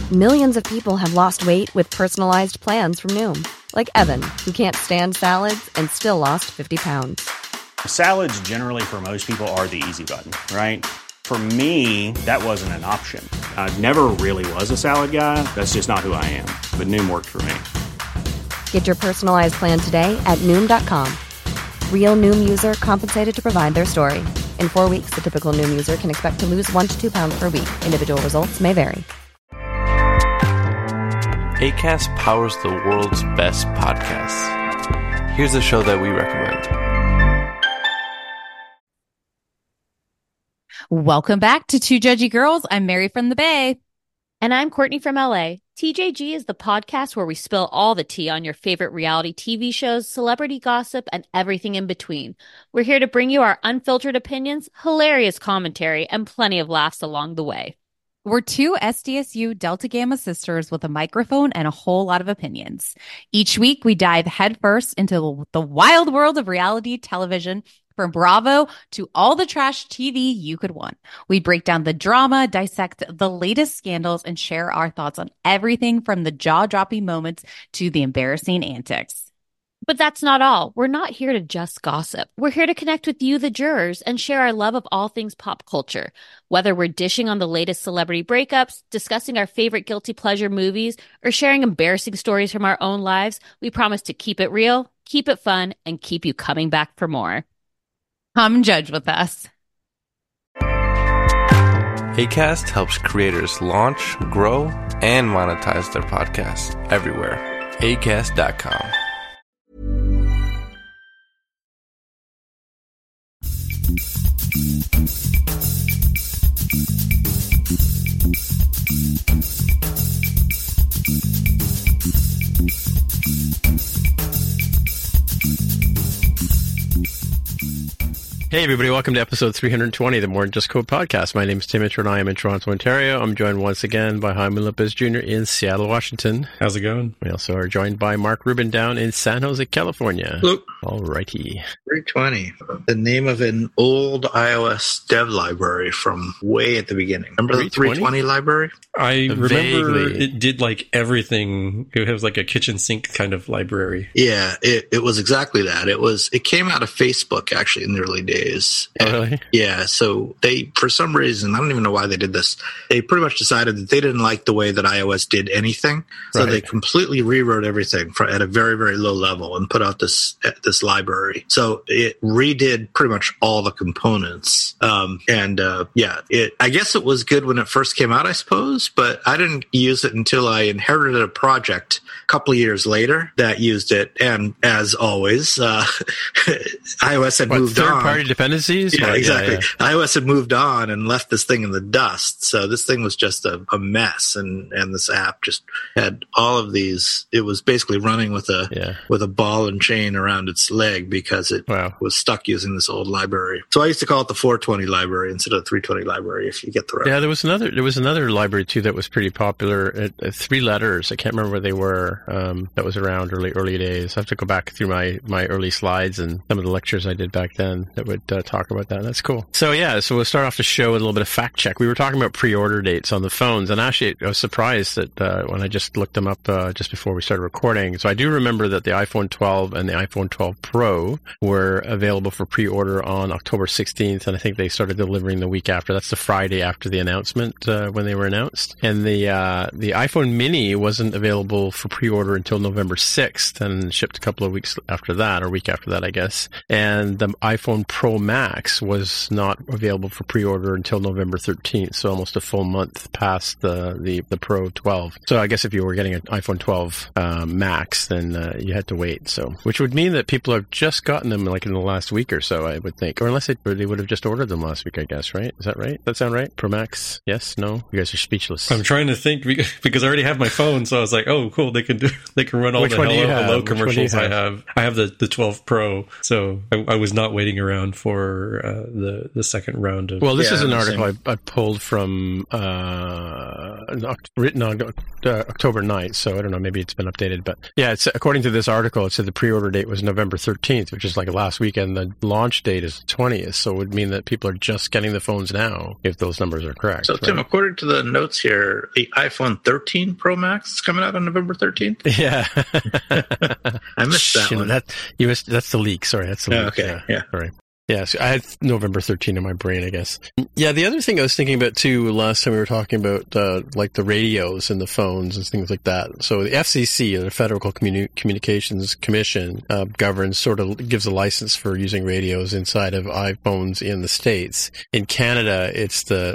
Millions of people have lost weight with personalized plans from Noom. Like Evan, who can't stand salads and still lost 50 pounds. Salads generally for most people are the easy button, right? For me, that wasn't an option. I never really was a salad guy. That's just not who I am. But Noom worked for me. Get your personalized plan today at Noom.com. Real Noom user compensated to provide their story. In 4 weeks, the typical Noom user can expect to lose 1 to 2 pounds per week. Individual results may vary. Acast powers the world's best podcasts. Here's a show that we recommend. Welcome back to Two Judgy Girls. I'm Mary from the Bay. And I'm Courtney from LA. TJG is the podcast where we spill all the tea on your favorite reality TV shows, celebrity gossip, and everything in between. We're here to bring you our unfiltered opinions, hilarious commentary, and plenty of laughs along the way. We're two SDSU Delta Gamma sisters with a microphone and a whole lot of opinions. Each week, we dive headfirst into the wild world of reality television, from Bravo to all the trash TV you could want. We break down the drama, dissect the latest scandals, and share our thoughts on everything from the jaw-dropping moments to the embarrassing antics. But that's not all. We're not here to just gossip. We're here to connect with you, the jurors, and share our love of all things pop culture. Whether we're dishing on the latest celebrity breakups, discussing our favorite guilty pleasure movies, or sharing embarrassing stories from our own lives, we promise to keep it real, keep it fun, and keep you coming back for more. Come judge with us. Acast helps creators launch, grow, and monetize their podcasts everywhere. Acast.com. Hey everybody, welcome to episode 320 of the More Than Just Code podcast. My name is Tim Mitchell and I am in Toronto, Ontario. I'm joined once again by Jaime Lopez Jr. in Seattle, Washington. How's it going? We also are joined by Mark Rubin down in San Jose, California. Hello. Alrighty. 320, the name of an old iOS dev library from way at the beginning. Remember the 320 library? I remember Vaguely. it did like everything. It was like a kitchen sink kind of library. Yeah, it was exactly that. It came out of Facebook actually in the early days. Oh, really? Yeah, so they, for some reason, I don't even know why they did this. They pretty much decided that they didn't like the way that iOS did anything. So Right. they completely rewrote everything at a very, very low level and put out this library. So it redid pretty much all the components. I guess it was good when it first came out, I suppose, but I didn't use it until I inherited a project a couple of years later that used it. And as always, iOS had moved on. Third-party dependencies? Yeah, exactly. Yeah. iOS had moved on and left this thing in the dust. So this thing was just a mess. And this app just had all of these. It was basically running with a ball and chain around its leg because it was stuck using this old library. So I used to call it the 420 library instead of the 320 library, if you get the reference. Yeah, there was another library too that was pretty popular. 3 letters. I can't remember where they were. That was around early days. I have to go back through my early slides and some of the lectures I did back then that would talk about that. That's cool. So we'll start off the show with a little bit of fact check. We were talking about pre-order dates on the phones, and actually I was surprised that when I just looked them up just before we started recording. So I do remember that the iPhone 12 and the iPhone 12 Pro were available for pre-order on October 16th, and I think they started delivering the week after. That's the Friday after the announcement when they were announced. And the iPhone Mini wasn't available for pre-order until November 6th and shipped a couple of weeks after that, or a week after that, I guess. And the iPhone Pro Max was not available for pre-order until November 13th, so almost a full month past the Pro 12. So I guess if you were getting an iPhone 12 Max, then you had to wait. So, which would mean that people have just gotten them like in the last week or so, I would think. Or unless they would have just ordered them last week, I guess, right? Is that right? Does that sound right? Pro Max? Yes? No? You guys are speechless. I'm trying to think because I already have my phone, so I was like, oh, cool, they can run all Which the one do you hello have? commercials I have. I have the 12 Pro, so I was not waiting around for the second round of... Well, this is an article I pulled from written on October 9th, so I don't know, maybe it's been updated, but yeah, it's according to this article, it said the pre-order date was November November 13th, which is like last weekend. The launch date is the 20th, so it would mean that people are just getting the phones now, if those numbers are correct. So, Tim, according to the notes here, the iPhone 13 Pro Max is coming out on November 13th? Yeah. I missed that one. That's the leak. Sorry, that's the leak. Okay, yeah. Sorry. Yeah, so I had November 13 in my brain, I guess. Yeah, the other thing I was thinking about, too, last time we were talking about, like, the radios and the phones and things like that. So the FCC, the Federal Communications Commission, gives a license for using radios inside of iPhones in the States. In Canada, it's the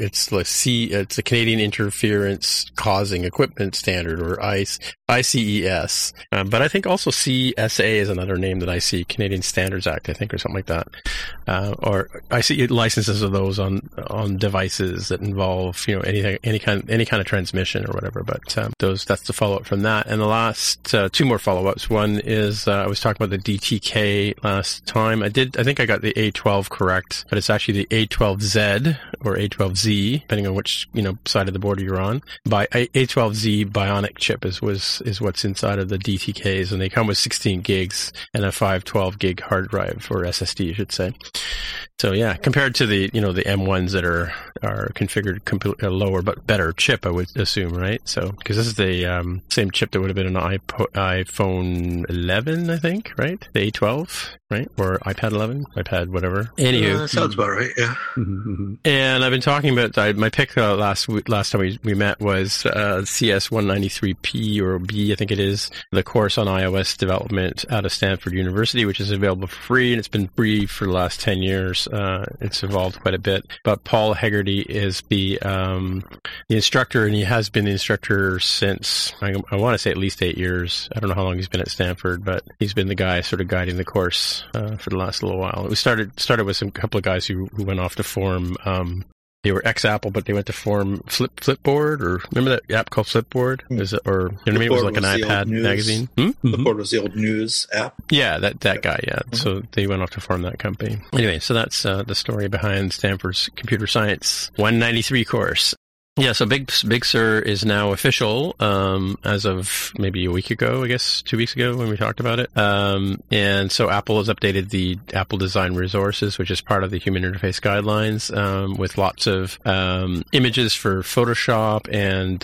Canadian Interference Causing Equipment Standard, or ICES. But I think also CSA is another name that I see, Canadian Standards Act, I think, or something like that. Or I see licenses of those on devices that involve, any kind of transmission or whatever. But that's the follow up from that. And the last two more follow ups. One is I was talking about the DTK last time. I think I got the A12 correct, but it's actually the A12Z or A12Z, depending on which side of the border you're on. By A12Z Bionic chip is what's inside of the DTKs, and they come with 16 gigs and a 512 gig hard drive, or SSD, I should say. So yeah, compared to the the M1s that are configured lower but better chip, I would assume, right? So because this is the same chip that would have been an iPhone 11, I think, right? The A12, right? Or iPad 11, iPad whatever. Anywho, that sounds about right. Yeah. And I've been talking about my pick last time we met was CS193P or B, I think it is, the course on iOS development out of Stanford University, which is available for free, and it's been free for the last 10 years. It's evolved quite a bit. But Paul Hegarty is the instructor, and he has been the instructor since, I want to say at least 8 years. I don't know how long he's been at Stanford, but he's been the guy sort of guiding the course for the last little while. We started with a couple of guys who went off to form they were ex-Apple, but they went to form Flipboard, or remember that app called Flipboard? Is it, or it was like an iPad magazine. Flipboard was the old news app. Yeah, that guy. Yeah, so they went off to form that company. Anyway, so that's the story behind Stanford's Computer Science 193 course. Yeah, so Big Sur is now official as of maybe a week ago, I guess 2 weeks ago when we talked about it. And so Apple has updated the Apple Design Resources, which is part of the Human Interface Guidelines, with lots of images for Photoshop. And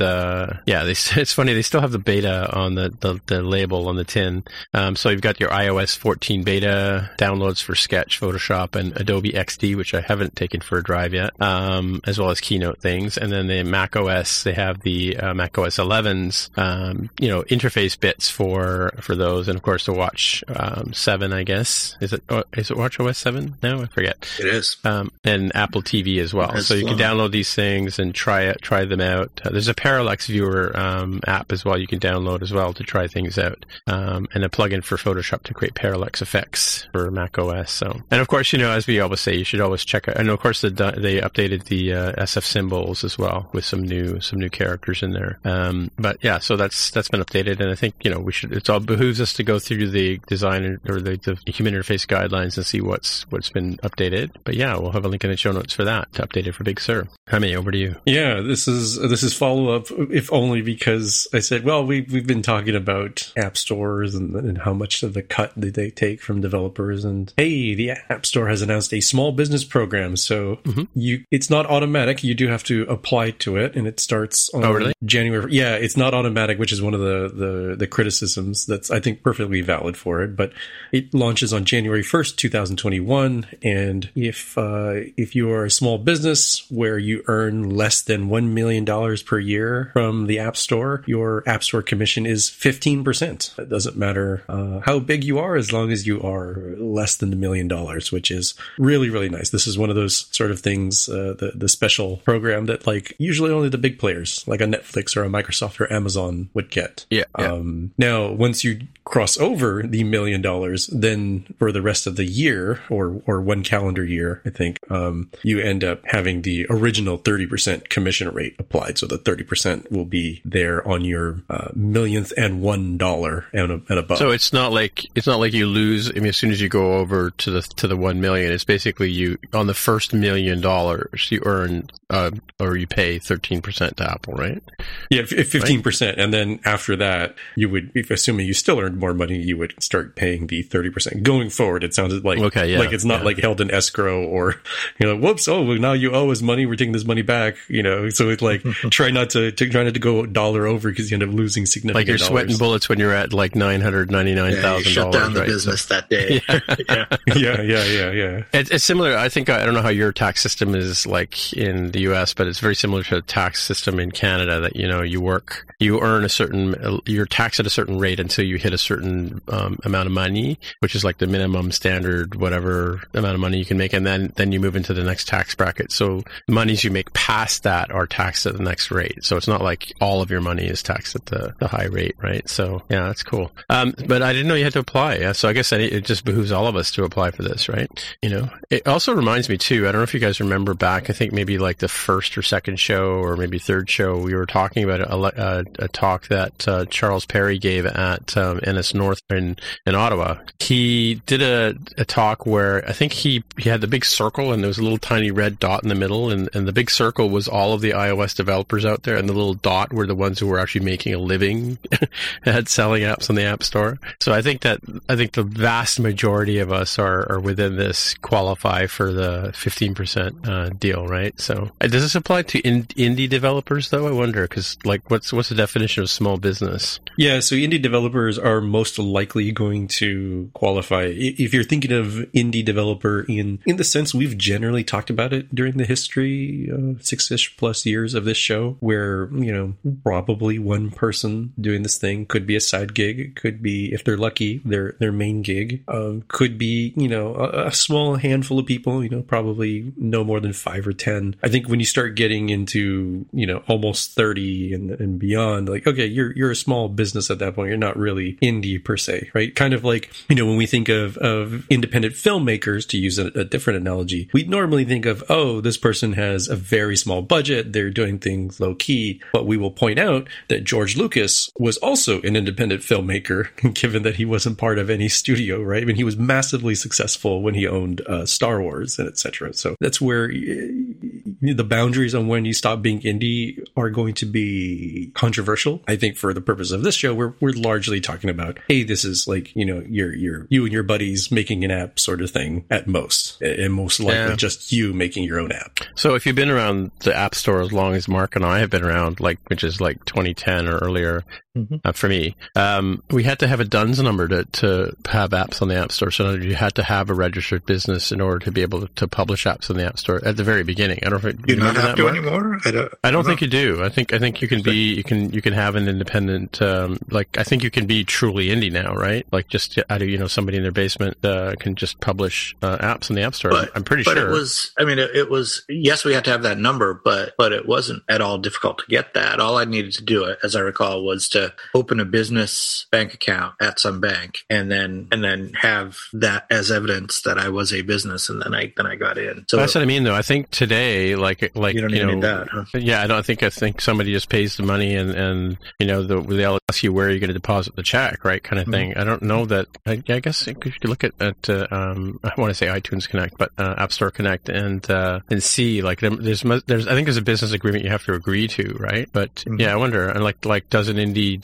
it's funny, they still have the beta on the label on the tin. So you've got your iOS 14 beta downloads for Sketch, Photoshop, and Adobe XD, which I haven't taken for a drive yet, as well as Keynote things. And then the Mac OS, they have the Mac OS 11's, interface bits for those, and of course the Watch 7, I guess. Is it Watch OS 7 now? I forget. It is. And Apple TV as well. So you can download these things and try them out. There's a Parallax Viewer app as well you can download as well to try things out, and a plugin for Photoshop to create parallax effects for Mac OS. So, and of course, as we always say, you should always check out. And of course, they updated the SF symbols as well, with some new characters in there. But yeah, so that's been updated, and I think it all behooves us to go through the design or the human interface guidelines and see what's been updated. But yeah, we'll have a link in the show notes for that to update it for Big Sur. Jaime, over to you. Yeah, this is follow up, if only because I said, well, we've been talking about app stores and how much of the cut did they take from developers, and hey, the App Store has announced a small business program, so it's not automatic. You do have to apply to it, and it starts on January. Yeah, it's not automatic, which is one of the criticisms that's, I think, perfectly valid for it. But it launches on January 1st, 2021. And if you are a small business where you earn less than $1 million per year from the App Store, your App Store commission is 15%. It doesn't matter how big you are, as long as you are less than $1 million, which is really, really nice. This is one of those sort of things, the special program that usually only the big players like a Netflix or a Microsoft or Amazon would get. Yeah. Now, once you cross over the $1 million, then for the rest of the year or one calendar year, I think, you end up having the original 30% commission rate applied. So the 30% will be there on your $1,000,001 and above. So it's not like you lose. I mean, as soon as you go over to the 1 million, it's basically you on the first $1 million you earn or you pay pay 13% to Apple, right? Yeah, 15%. And then after that, you would, if assuming you still earned more money, you would start paying the 30%. Going forward, it sounded like, like it's not like held in escrow or, whoops, now you owe us money, we're taking this money back, so it's like, try not to go dollar over because you end up losing significant like you're dollars. Sweating bullets when you're at like $999,000. Shut down the business that day. Yeah. It's similar. I don't know how your tax system is like in the US, but it's very similar to the tax system in Canada that, you earn you're taxed at a certain rate until you hit a certain amount of money, which is like the minimum standard, whatever amount of money you can make. And then you move into the next tax bracket. So the monies you make past that are taxed at the next rate. So it's not like all of your money is taxed at the high rate, right? So yeah, that's cool. But I didn't know you had to apply. Yeah, so I guess it just behooves all of us to apply for this, right? It also reminds me too, I don't know if you guys remember back, I think maybe like the first or second show or maybe third show, we were talking about a talk that Charles Perry gave at NS North in Ottawa. He did a talk where I think he had the big circle and there was a little tiny red dot in the middle, and the big circle was all of the iOS developers out there, and the little dot were the ones who were actually making a living at selling apps on the App Store. So I think the vast majority of us are within this qualify for the 15% deal, right? So does this apply to indie developers though? I wonder, because like what's the definition of small business? Yeah, so indie developers are most likely going to qualify. If you're thinking of indie developer in the sense we've generally talked about it during the history, 6-ish plus years of this show, where, probably one person doing this thing could be a side gig. It could be, if they're lucky, their main gig. Could be, a small handful of people, probably no more than 5 or 10. I think when you start getting into, almost 30 and beyond, like, okay, you're a small business at that point. You're not really indie per se, right? Kind of like, when we think of independent filmmakers, to use a different analogy, we normally think of, this person has a very small budget. They're doing things low key, but we will point out that George Lucas was also an independent filmmaker, given that he wasn't part of any studio, right? I mean, he was massively successful when he owned Star Wars and etc. So that's where the boundaries on when you stop being indie are going to be controversial. I think for the purpose of this show, we're largely talking about, hey, this is like, you and your buddies making an app sort of thing at most, and most likely just you making your own app. So if you've been around the App Store as long as Mark and I have been around, like, which is like 2010 or earlier, for me, we had to have a DUNS number to have apps on the App Store. So you had to have a registered business in order to be able to publish apps on the App Store at the very beginning. I don't know if you not have to anymore. I don't think you do. I think you can be you can have an independent I think you can be truly indie now, right? Like just somebody in their basement can just publish apps on the App Store. I'm pretty sure. But it was yes, we had to have that number, but it wasn't at all difficult to get that. All I needed to do, as I recall, was to open a business bank account at some bank and then have that as evidence that I was a business, and then I got in. So that's what I mean, though. I think today, like you don't even need that, huh? Yeah, I think somebody just pays the money and they'll ask you where you're going to deposit the check, right? Kind of thing. I don't know that. I guess you could look at I want to say iTunes Connect, but App Store Connect and see like there's I think there's a business agreement you have to agree to, right? But yeah, I wonder. And like does an indie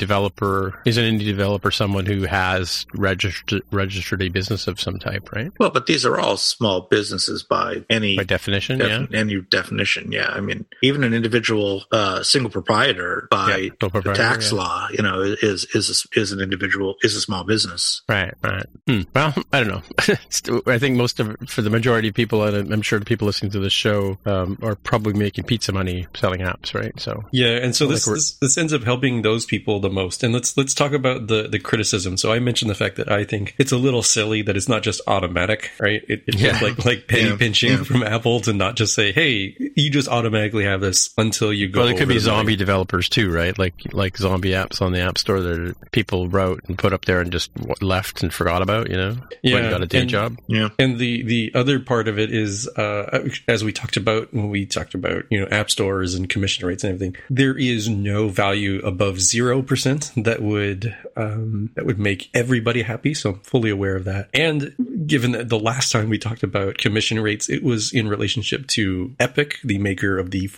developer someone who has registered a business of some type, right? Well, but these are all small businesses by definition, any definition. Yeah, I mean, even an individual single proprietor by the tax law, is an individual, is a small business. Right. Well, I don't know. I think for the majority of people, and I'm sure the people listening to this show are probably making pizza money selling apps, right? So yeah, and so this ends up helping those people the most. And let's talk about the criticism. So I mentioned the fact that I think it's a little silly that it's not just automatic, right? It's like penny pinching from Apple to not just say, hey, you just automatically have this until you go. Well, it could be zombie developers too, right? Like zombie apps on the App Store that people wrote and put up there and just left and forgot about, when you got a day job. Yeah. And the other part of it is, as we talked about when we talked about, app stores and commission rates and everything, there is no value above 0% that would make everybody happy. So I'm fully aware of that. And given that the last time we talked about commission rates, it was in relationship to Epic, the maker of the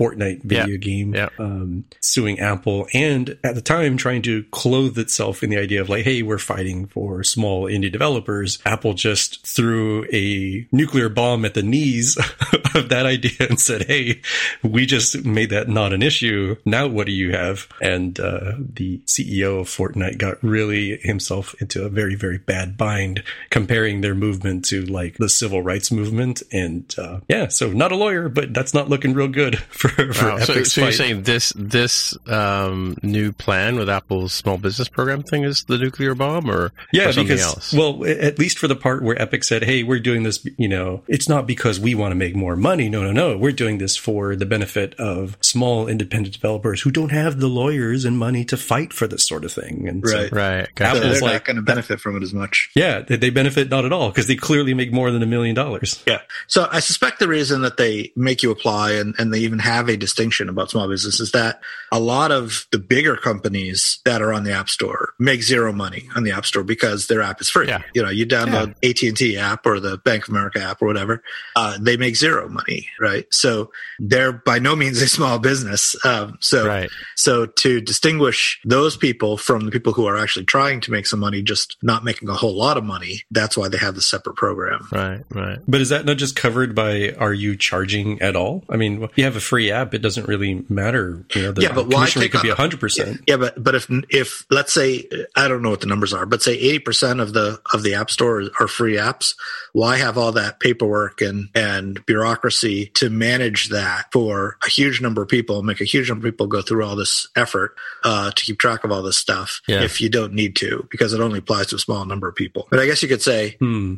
Fortnite video game, suing Apple, and at the time trying to clothe itself in the idea of like, hey, we're fighting for small indie developers. Apple just threw a nuclear bomb at the knees of that idea and said, hey, we just made that not an issue. Now what do you have? And the CEO of Fortnite got really himself into a very, very bad bind, comparing their movement to like the civil rights movement. And so not a lawyer, but that's not looking real good for Epic's so fight. You're saying this new plan with Apple's small business program thing is the nuclear bomb, or something because else? Well, at least for the part where Epic said, hey, we're doing this, it's not because we want to make more money. No. We're doing this for the benefit of small independent developers who don't have the lawyers and money to fight for this sort of thing. And right. So Apple's they're not going to benefit from it as much. Yeah, they benefit not at all because they clearly make more than $1 million. Yeah. So I suspect the reason that they make you apply and they even have a distinction about small business is that a lot of the bigger companies that are on the App Store make zero money on the App Store because their app is free. Yeah. You download AT&T app or the Bank of America app or whatever, they make zero money, right? So they're by no means a small business. So to distinguish those people from the people who are actually trying to make some money, just not making a whole lot of money, that's why they have the separate program. Right. But is that not just covered by, are you charging at all? I mean, if you have a free app, it doesn't really matter. The but why commission rate could be 100%. Yeah, but if let's say, I don't know what the numbers are, but say 80% of the App Store are free apps, why have all that paperwork and bureaucracy to manage that for a huge number of people, make a huge number of people go through all this effort to keep track of all this stuff if you don't need to, because it only applies to a small number of people. But I guess you could say,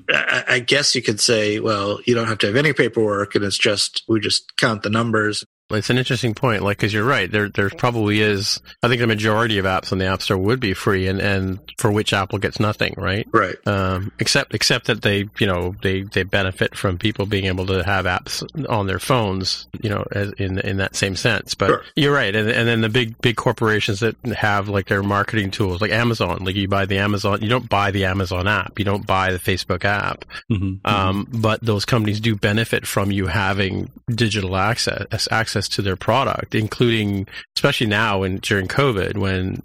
well, you don't have to have any paperwork, and we just count the numbers. It's an interesting point, because you're right. There probably is. I think the majority of apps on the App Store would be free, and for which Apple gets nothing, right? Right. Except that they benefit from people being able to have apps on their phones, in that same sense. But you're right. And then the big corporations that have their marketing tools, like Amazon, you buy the Amazon. You don't buy the Amazon app. You don't buy the Facebook app. But those companies do benefit from you having digital access to their product, including, especially now during COVID, when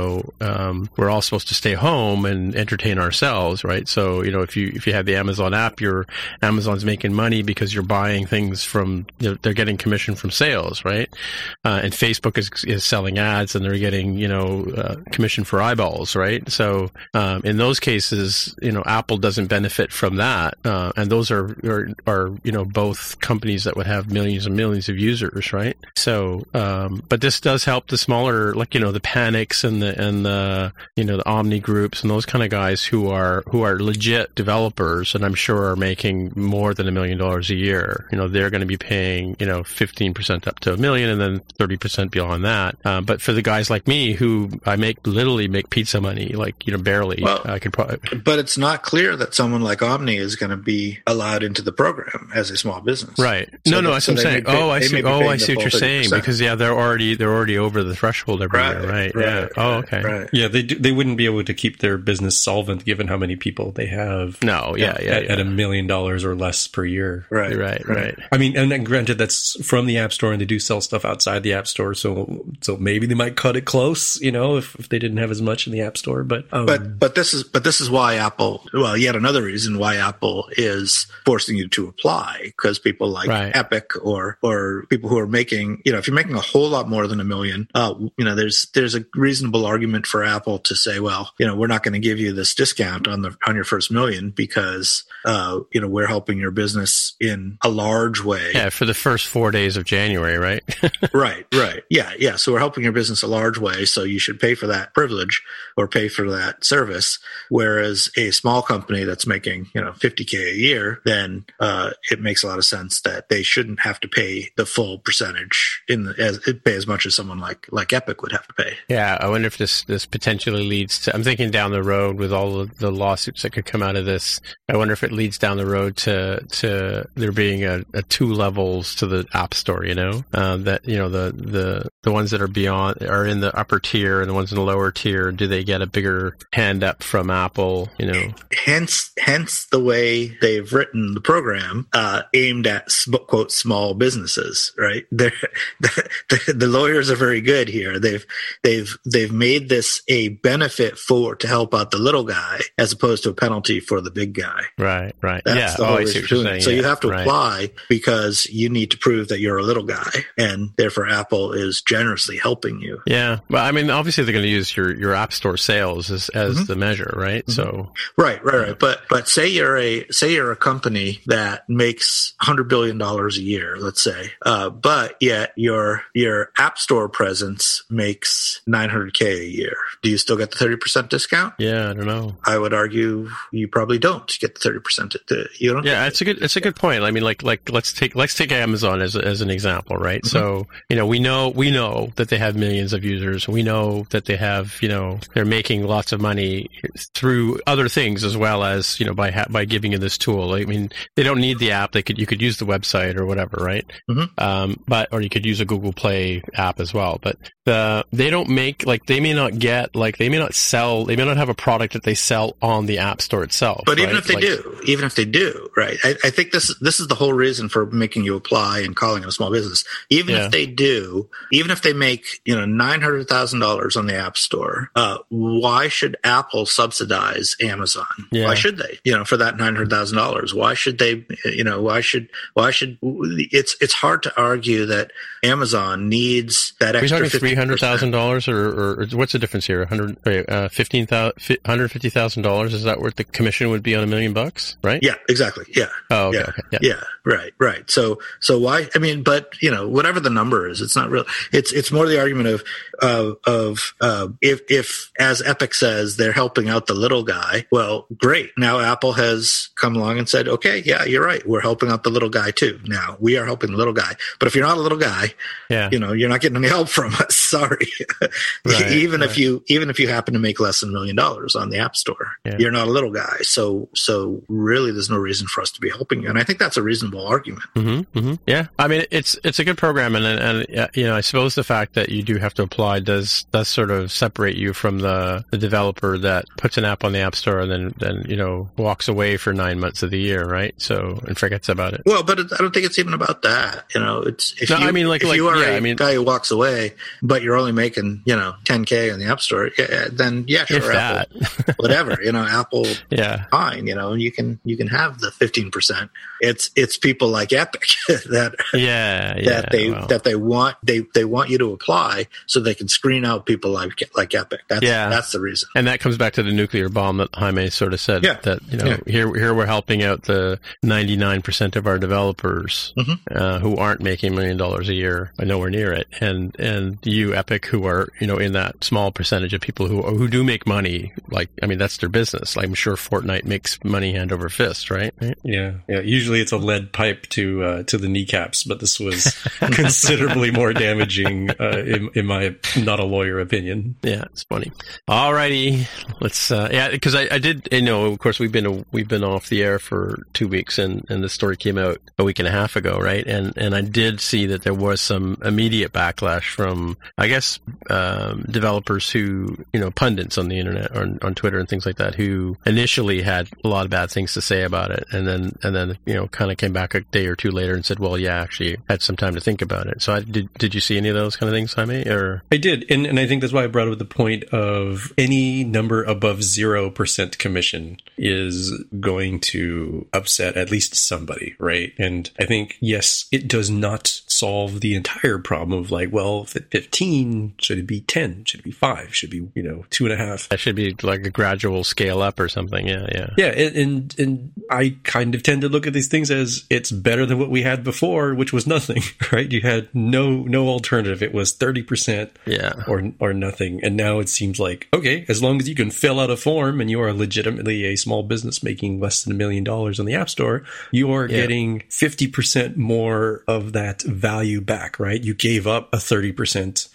we're all supposed to stay home and entertain ourselves, right? So if you have the Amazon app, Amazon's making money because you're buying things from, they're getting commission from sales, right? And Facebook is selling ads, and they're getting commission for eyeballs, right? So in those cases, Apple doesn't benefit from that, and those are both companies that would have millions and millions of users, right? So, but this does help the smaller, the Panics and the Omni groups and those kind of guys who are legit developers, and I'm sure are making more than $1 million a year. They're going to be paying 15% up to $1 million, and then 30% beyond that. But for the guys like me, who I literally make pizza money, barely. Well, I could probably. But it's not clear that someone like Omni is going to be allowed into the program as a small business, right? So that's what I'm saying. I see what you're saying, because they're already over the threshold every year, right? Yeah. Okay. Right. Yeah, they wouldn't be able to keep their business solvent given how many people they have. No. At $1 million or less per year. Right. I mean, and then granted, that's from the App Store, and they do sell stuff outside the App Store, so maybe they might cut it close, if they didn't have as much in the App Store. But this is why Apple. Well, yet another reason why Apple is forcing you to apply, because people like Epic or people who are making, if you're making a whole lot more than $1 million, there's a reasonable argument for Apple to say, well, we're not going to give you this discount on your first $1 million because we're helping your business in a large way. Yeah, for the first 4 days of January, right? Right. Yeah. So we're helping your business a large way, so you should pay for that privilege or pay for that service. Whereas a small company that's making $50K a year, then it makes a lot of sense that they shouldn't have to pay the full percentage pay as much as someone like Epic would have to pay. Yeah, I wonder if this potentially leads to. I'm thinking down the road with all of the lawsuits that could come out of this. I wonder if it leads down the road to there being a 2 levels to the App Store. That the ones that are in the upper tier, and the ones in the lower tier, do they get a bigger hand up from Apple? Hence the way they've written the program aimed at quote small businesses, right? the lawyers are very good here. They've made this a benefit to help out the little guy as opposed to a penalty for the big guy. Right. That's the whole reason for doing it. So you have to apply because you need to prove that you're a little guy, and therefore Apple is generously helping you. Yeah. Well, I mean, obviously they're going to use your App Store sales as the measure, right? Mm-hmm. So right. But say you're a company that makes $100 billion a year, let's say, but yet your App Store presence makes $900K a year. Do you still get the 30% discount? Yeah, I don't know. I would argue you probably don't get the 30%. You don't. Yeah, it's a good point. I mean, like let's take Amazon as an example, right? Mm-hmm. So we know that they have millions of users. We know that they have they're making lots of money through other things as well as by giving you this tool. I mean, they don't need the app. You could use the website or whatever, right? Mm-hmm. Or you could use a Google Play app as well. But they don't make they may not have a product that they sell on the App Store itself. But even if they do, right? I think this is the whole reason for making you apply and calling it a small business. Even if they make $900,000 on the App Store, why should Apple subsidize Amazon? Yeah. Why should they? For that $900,000, why should they? Why should it's hard to argue that Amazon needs that extra $300,000 or what's the difference here? $150,000. Is that what the commission would be on $1 million, right? Yeah, exactly. Yeah. Oh, okay. Yeah. Right. So why? I mean, but whatever the number is, it's not real. It's more the argument of if as Epic says they're helping out the little guy. Well, great. Now Apple has come along and said, okay, yeah, you're right. We're helping out the little guy too. Now we are helping the little guy. But if you're not a little guy, you're not getting any help from us. Sorry. Right, even if you happen to make less than $1 million on the App Store, you're not a little guy. So really, there's no reason for us to be helping you. And I think that's a reasonable argument. Mm-hmm, mm-hmm. Yeah, I mean, it's a good program, and I suppose the fact that you do have to apply does sort of separate you from the developer that puts an app on the App Store and then walks away for 9 months of the year, right? So and forgets about it. Well, but I don't think it's even about that. If you are a guy who walks away, but you're only making $10K on the App Store, then sure, Apple, whatever, Apple, fine, and you can have the 15%. It's people like Epic that they want you to apply so they can screen out people like Epic. That's the reason. And that comes back to the nuclear bomb that Jaime sort of said that here we're helping out the 99% of our developers who aren't making $1 million a year, nowhere near it, and you Epic who are in that small percentage of people who do make money. That's their business. I'm sure Fortnite makes money hand over fist, right? Yeah. Usually it's a lead pipe to the kneecaps, but this was considerably more damaging in my not a lawyer opinion. Yeah, it's funny. Alrighty, let's because I did of course we've been off the air for 2 weeks and the story came out a week and a half ago, right? And I did see that there was some immediate backlash from I guess developers who pundits on the internet or on Twitter and things like that who initially had a lot of bad things to say about it and then kind of came back a day or two later and said, well, yeah, actually had some time to think about it. So did you see any of those kind of things, Jaime? Or I did, and I think that's why I brought up the point of any number above 0% commission is going to upset at least somebody, right? And I think, yes, it does not solve the entire problem of if it's 15, should it be 10? Should it be 5? Should it be 2.5? That should be like a gradual scale up or something. Yeah. And I kind of tend to look at these things as it's better than what we had before, which was nothing, right? You had no alternative. It was 30% or nothing. And now it seems like, okay, as long as you can fill out a form and you are legitimately a small business making less than $1 million on the App Store, you are getting 50% more of that value back, right? You gave up a 30% cut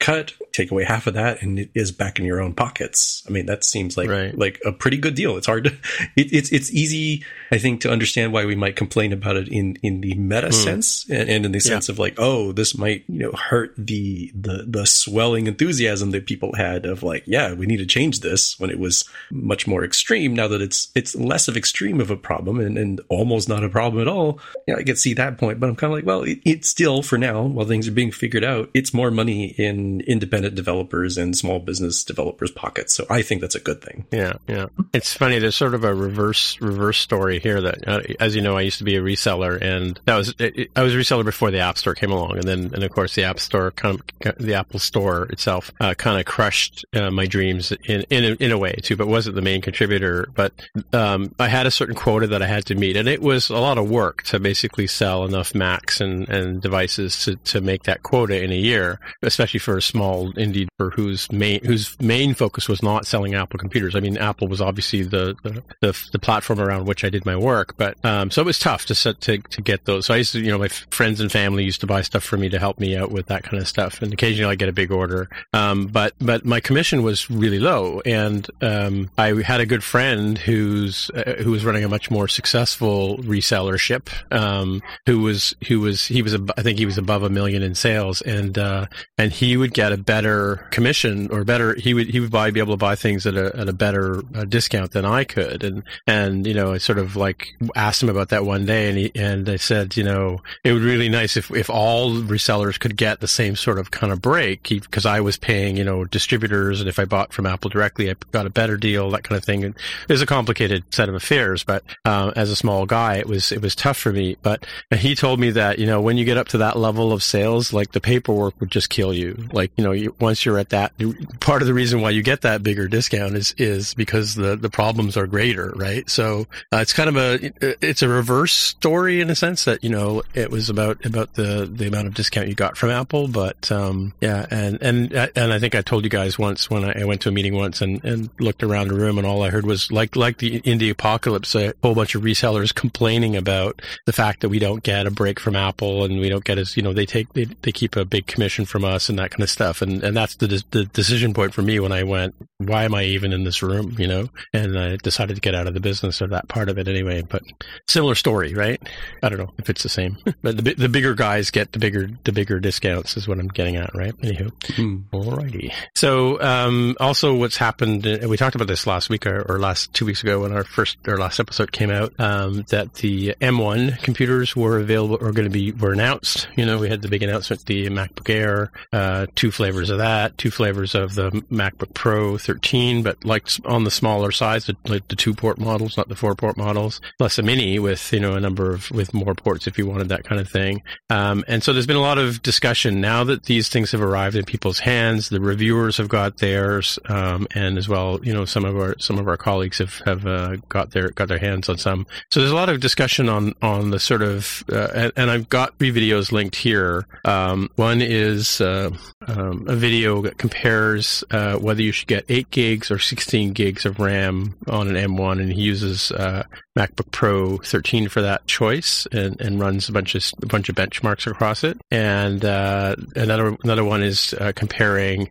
take away half of that and it is back in your own pockets. I mean, that seems like Right. like a pretty good deal. It's hard to, it's easy, I think, to understand why we might complain about it in the meta sense and in the sense of like, oh, this might, hurt the swelling enthusiasm that people had of like, yeah, we need to change this, when it was much more extreme. Now that it's less of extreme of a problem and almost not a problem at all, I can see that point. But I'm kind of like, well, it's still, for now, while things are being figured out, it's more money in independent developers and small business developers' pockets. So I think that's a good thing. Yeah. It's funny. There's sort of a reverse story here that, as you know, I used to be a reseller, and I was a reseller before the App Store came along, and of course the App Store, the Apple Store itself, kind of crushed my dreams in a way too, but wasn't the main contributor. But I had a certain quota that I had to meet, and it was a lot of work to basically sell enough Macs and devices to make that quota in a year, especially for a small indie whose main focus was not selling Apple computers. I mean, Apple was obviously the platform around which I did my work, but so it was tough to get those. So I used to, my friends and family used to buy stuff for me to help me out with that kind of stuff, and occasionally I get a big order. But my commission was really low, and I had a good friend who was running a much more successful resellership, I think he was above $1 million in sales, and he would get a better commission, or better, he would be able to buy things at a better discount than I could, and I sort of like asked him about that one day, and I said, it would be really nice if all resellers could get the same sort of kind of break, because I was paying distributors, and if I bought from Apple directly, I got a better deal, that kind of thing. And it was a complicated set of affairs, but as a small guy, it was tough for me. But he told me that when you get up to that level of sales, like the paperwork would just kill you. Like once you're at that, part of the reason why you get that bigger discount is because the problems are greater, right? So it's kind of it's a reverse story in a sense that it was about the amount of discount you got from Apple, but yeah, and I think I told you guys once when I went to a meeting once and looked around the room, and all I heard was like the indie apocalypse, a whole bunch of resellers complaining about the fact that we don't get a break from Apple, and we don't get as they keep a big commission from us and that kind of stuff, and that's the decision point for me when I went, why am I even in this room, and I decided to get out of the business, or that part of it anyway. But similar story, right? I don't know if it's the same, but the bigger guys get the bigger discounts is what I'm getting at, right? Anywho, alrighty. So also what's happened, we talked about this last week or last 2 weeks ago when our last episode came out, that the M1 computers were available, or were announced. We had the big announcement, the MacBook Air, 2 flavors of that, 2 flavors of the MacBook Pro 13, but like on the smaller size, like the 2-port models, not the 4-port models, plus a mini with, a number with more ports if you wanted that kind of thing. And so there's been a lot of discussion now that these things have arrived in people's hands. The reviewers have got theirs, and as well, some of our colleagues have got their hands on some. So there's a lot of discussion on the sort of, and I've got 3 videos linked here. One is a video that compares whether you should get 8 gigs or 16 gigs of RAM on an M1, and he uses MacBook Pro 13 for that choice, and runs a bunch of benchmarks across it. And another one is comparing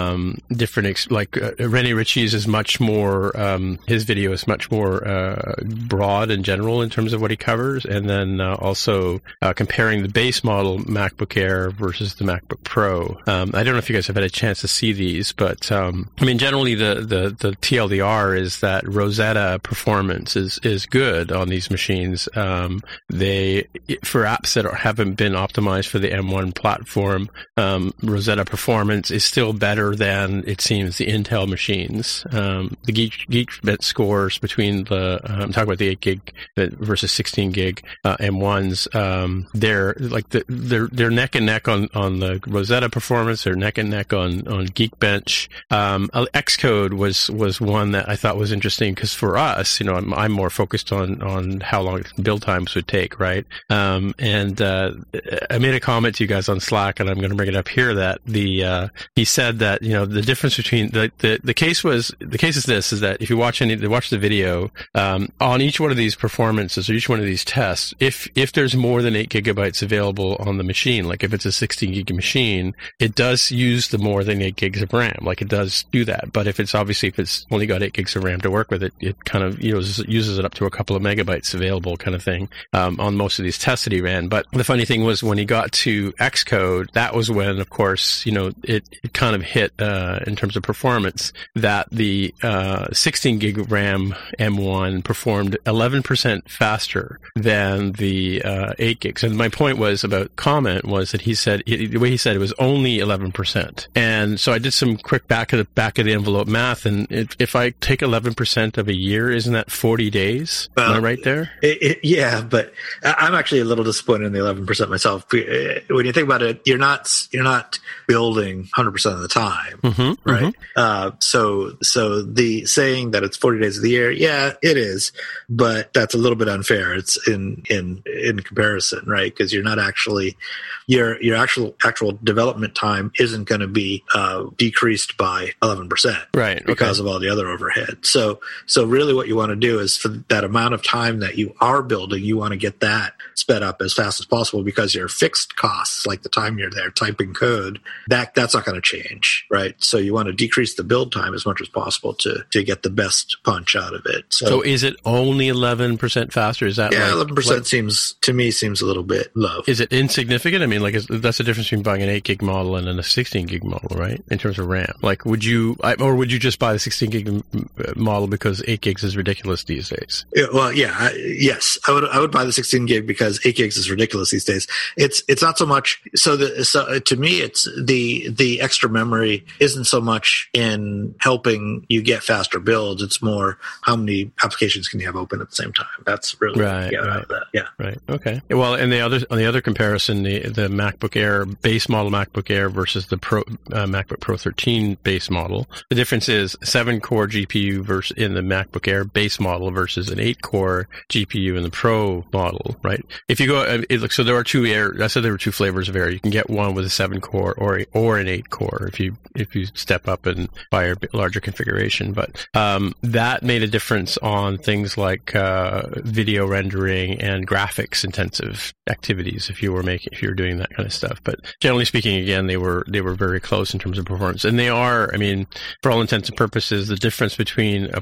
different like Rene Ritchie's is much more his video is much more broad and general in terms of what he covers, and then also comparing the base model MacBook Air versus the MacBook Pro. I don't know if you guys have had a chance to see these, but generally the TLDR is that Rosetta performance is good on these machines. They, for apps that haven't been optimized for the M1 platform, Rosetta performance is still better than, it seems, the Intel machines. The Geekbench scores between I'm talking about the 8 gig versus 16 gig M1s. They're neck and neck on the Rosetta performance. They're neck and neck on Geekbench. Xcode was one that I thought was interesting, because for us, I'm more focused on how long build times would take, right? And I made a comment to you guys on Slack, and I'm going to bring it up here, that he said that the difference between the case is this, is that if you watch the video on each one of these performances or each one of these tests, if there's more than 8 gigabytes available on the machine, like if it's a 16 gig machine, it does use use the more than 8 gigs of RAM. Like, it does do that. But if it's only got 8 gigs of RAM to work with, it kind of uses it up to a couple of megabytes available kind of thing on most of these tests that he ran. But the funny thing was, when he got to Xcode, that was when, of course, it kind of hit in terms of performance, that the 16 gig RAM M1 performed 11% faster than the 8 gigs. And my point was about Comet was that the way he said it was only 11%. And so I did some quick back of the envelope math, and if I take 11% of a year, isn't that 40 days? Am I right there? Yeah, but I'm actually a little disappointed in the 11% myself. When you think about it, you're not building 100% of the time, right? Mm-hmm. So the saying that it's 40 days of the year, yeah, it is, but that's a little bit unfair. It's in comparison, right? Because you're not actually your actual development time isn't going to be decreased by 11%, right? Because of all the other overhead. So really, what you want to do is, for that amount of time that you are building, you want to get that sped up as fast as possible, because your fixed costs, like the time you're there typing code, that's not going to change, right? So you want to decrease the build time as much as possible to get the best punch out of it. So is it only 11% faster? Is that 11% seems a little bit low. Is it insignificant? I mean, that's the difference between buying an 8 gig model and a 16 gig model, right? In terms of RAM. Like, would you just buy the 16 gig model because 8 gigs is ridiculous these days? Yes, I would buy the 16 gig because 8 gigs is ridiculous these days. It's not so much. So to me, it's the extra memory isn't so much in helping you get faster builds. It's more how many applications can you have open at the same time. That's really what you get out of that. Yeah. Right. Okay. Well, and on the other comparison, the MacBook Air base model MacBook Air versus the MacBook Pro 13 base model. The difference is 7-core GPU in the MacBook Air base model versus an 8-core GPU in the Pro model, right? If you go, so there are I said there were two flavors of Air. You can get one with a 7-core or an 8-core if you step up and buy a larger configuration. But that made a difference on things like video rendering and graphics intensive activities if you were doing that kind of stuff. But generally speaking, again, they were very close in terms of performance. And they are, I mean, for all intents and purposes, the difference between a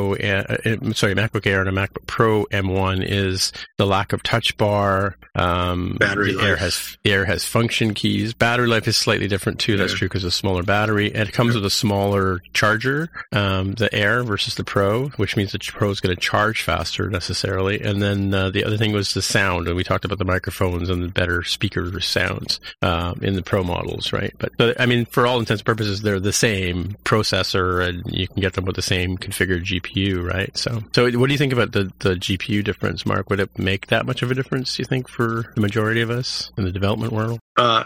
MacBook Air and a MacBook Pro M1 is the lack of touch bar. Battery life. Air has function keys. Battery life is slightly different too. That's true because of a smaller battery. And it comes with a smaller charger, the Air versus the Pro, which means the Pro is going to charge faster necessarily. And then the other thing was the sound. And we talked about the microphones and the better speaker sounds in the Pro models, right? But I mean, for all intents and purposes, they're the same processor, and you can get them with the same configured GPU, right? So what do you think about the GPU difference, Mark? Would it make that much of a difference, you think, for the majority of us in the development world?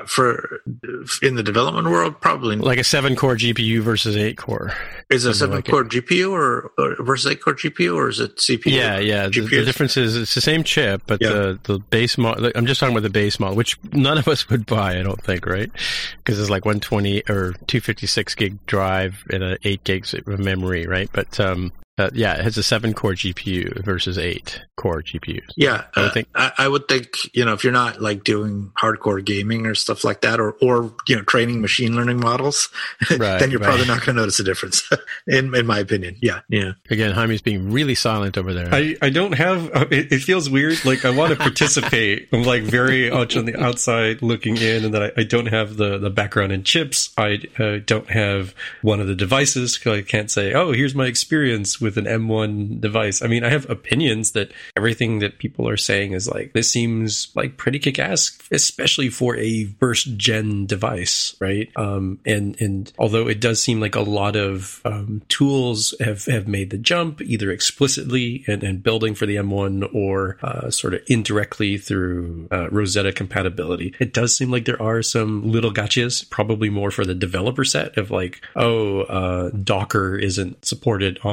In the development world, probably. Like a 7-core GPU versus 8-core. Is it a 7-core GPU or versus 8-core GPU, or is it CPU? Yeah. The difference is it's the same chip, but the base model, I'm just talking about the base model, which none of us would buy, I don't think, right? Because it's like 120 or 256 gig drive and 8 gigs of memory, right? But it has a 7-core GPU versus 8-core GPUs. Yeah, I would think, if you're not like doing hardcore gaming or stuff like that, or training machine learning models, then you're probably not going to notice a difference, in my opinion. Yeah. Again, Jaime's being really silent over there. I don't have. It feels weird. Like, I want to participate. I'm like very much on the outside looking in, and that I don't have the background in chips. I don't have one of the devices. I can't say, oh, here's my experience with an M1 device. I mean, I have opinions that everything that people are saying is like, this seems like pretty kick-ass, especially for a first gen device, right? And although it does seem like a lot of tools have made the jump, either explicitly and building for the M1 or sort of indirectly through Rosetta compatibility, it does seem like there are some little gotchas, probably more for the developer set of like, Docker isn't supported on here,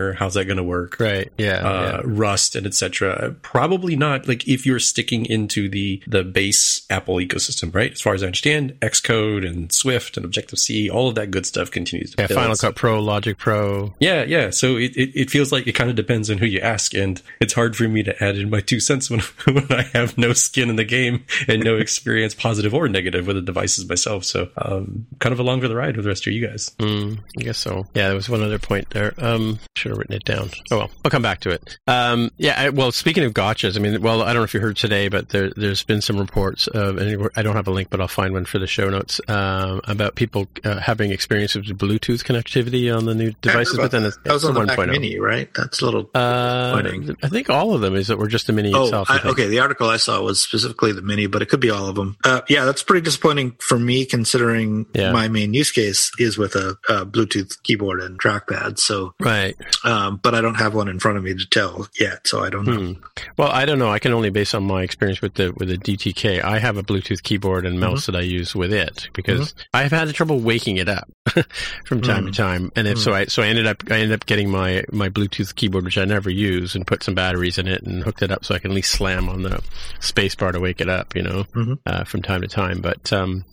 firmware, how's that going to work? Right. Yeah. Rust and etc. Probably not. Like if you're sticking into the base Apple ecosystem, right? As far as I understand, Xcode and Swift and Objective-C, all of that good stuff continues to build. Final Cut Pro, Logic Pro. Yeah. So it feels like it kind of depends on who you ask, and it's hard for me to add in my 2 cents when I have no skin in the game and no experience, positive or negative, with the devices myself. So kind of along for the ride with the rest of you guys. I guess so. Yeah, there was one other point there. Should have written it down. Oh well, I'll come back to it. Well, speaking of gotchas, I mean, well, I don't know if you heard today, but there's been some reports of, and I don't have a link, but I'll find one for the show notes, about people having experiences with Bluetooth connectivity on the new devices. But then that was on the Mac 1.0. Mini, right? That's a little disappointing. I think all of them is that we're just the Mini itself. Okay. The article I saw was specifically the Mini, but it could be all of them. That's pretty disappointing for me, considering my main use case is with a Bluetooth keyboard and trackpad. So right, but I don't have one in front of me to tell yet, so I don't know. Well, I don't know. I can only base on my experience with the DTK. I have a Bluetooth keyboard and mouse that I use with it because I've had trouble waking it up from time to time, and I ended up getting my Bluetooth keyboard, which I never use, and put some batteries in it and hooked it up so I can at least slam on the space bar to wake it up, from time to time. But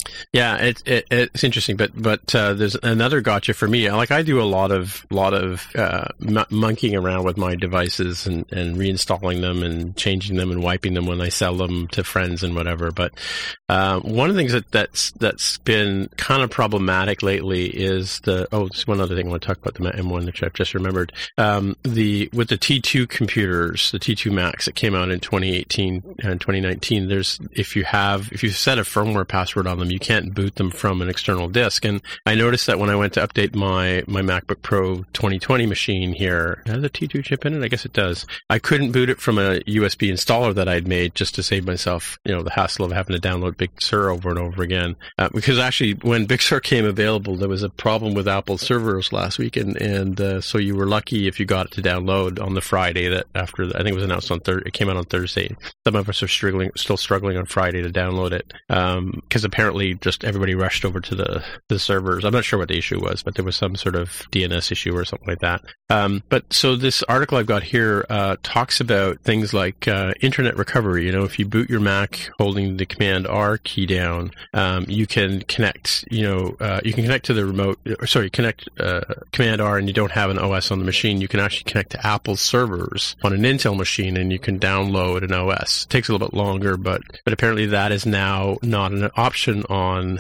it's interesting. But there's another gotcha for me. Like I do a lot of monkeying around with my devices and reinstalling them and changing them and wiping them when I sell them to friends and whatever. But one of the things that's been kind of problematic lately is there's one other thing I want to talk about, the M1 that I've just remembered. With the T2 computers, the T2 Macs that came out in 2018 and 2019, if you set a firmware password on them, you can't boot them from an external disk. And I noticed that when I went to update my MacBook Pro 2020 machine here, has the T2 chip in it? I guess it does. I couldn't boot it from a USB installer that I'd made just to save myself, the hassle of having to download Big Sur over and over again. Because actually, when Big Sur came available, there was a problem with Apple servers last week, and so you were lucky if you got it to download on the Friday that after I think it was announced on Thursday. It came out on Thursday. Some of us are still struggling on Friday to download it because apparently just everybody rushed over to the servers. I'm not sure what the issue was, but there was some sort of DNS issue or something like that. But so this article I've got here talks about things like internet recovery. If you boot your Mac holding the Command R key down, you can connect. You can connect to the remote. Connect Command R, and you don't have an OS on the machine. You can actually connect to Apple servers on an Intel machine, and you can download an OS. It takes a little bit longer, but apparently that is now not an option on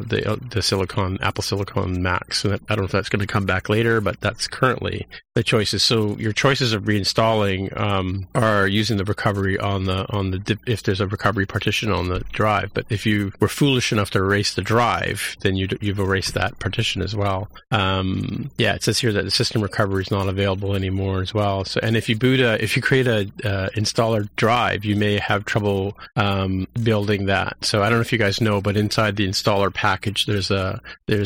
the Apple Silicon Macs. And I don't know if that's going to come back later, but that's currently the choices. So your choices of reinstalling are using the recovery if there's a recovery partition on the drive. But if you were foolish enough to erase the drive, then you've erased that partition as well. It says here that the system recovery is not available anymore as well. So, and if you create a installer drive, you may have trouble building that. So I don't know if you guys know, but inside the installer package, there's a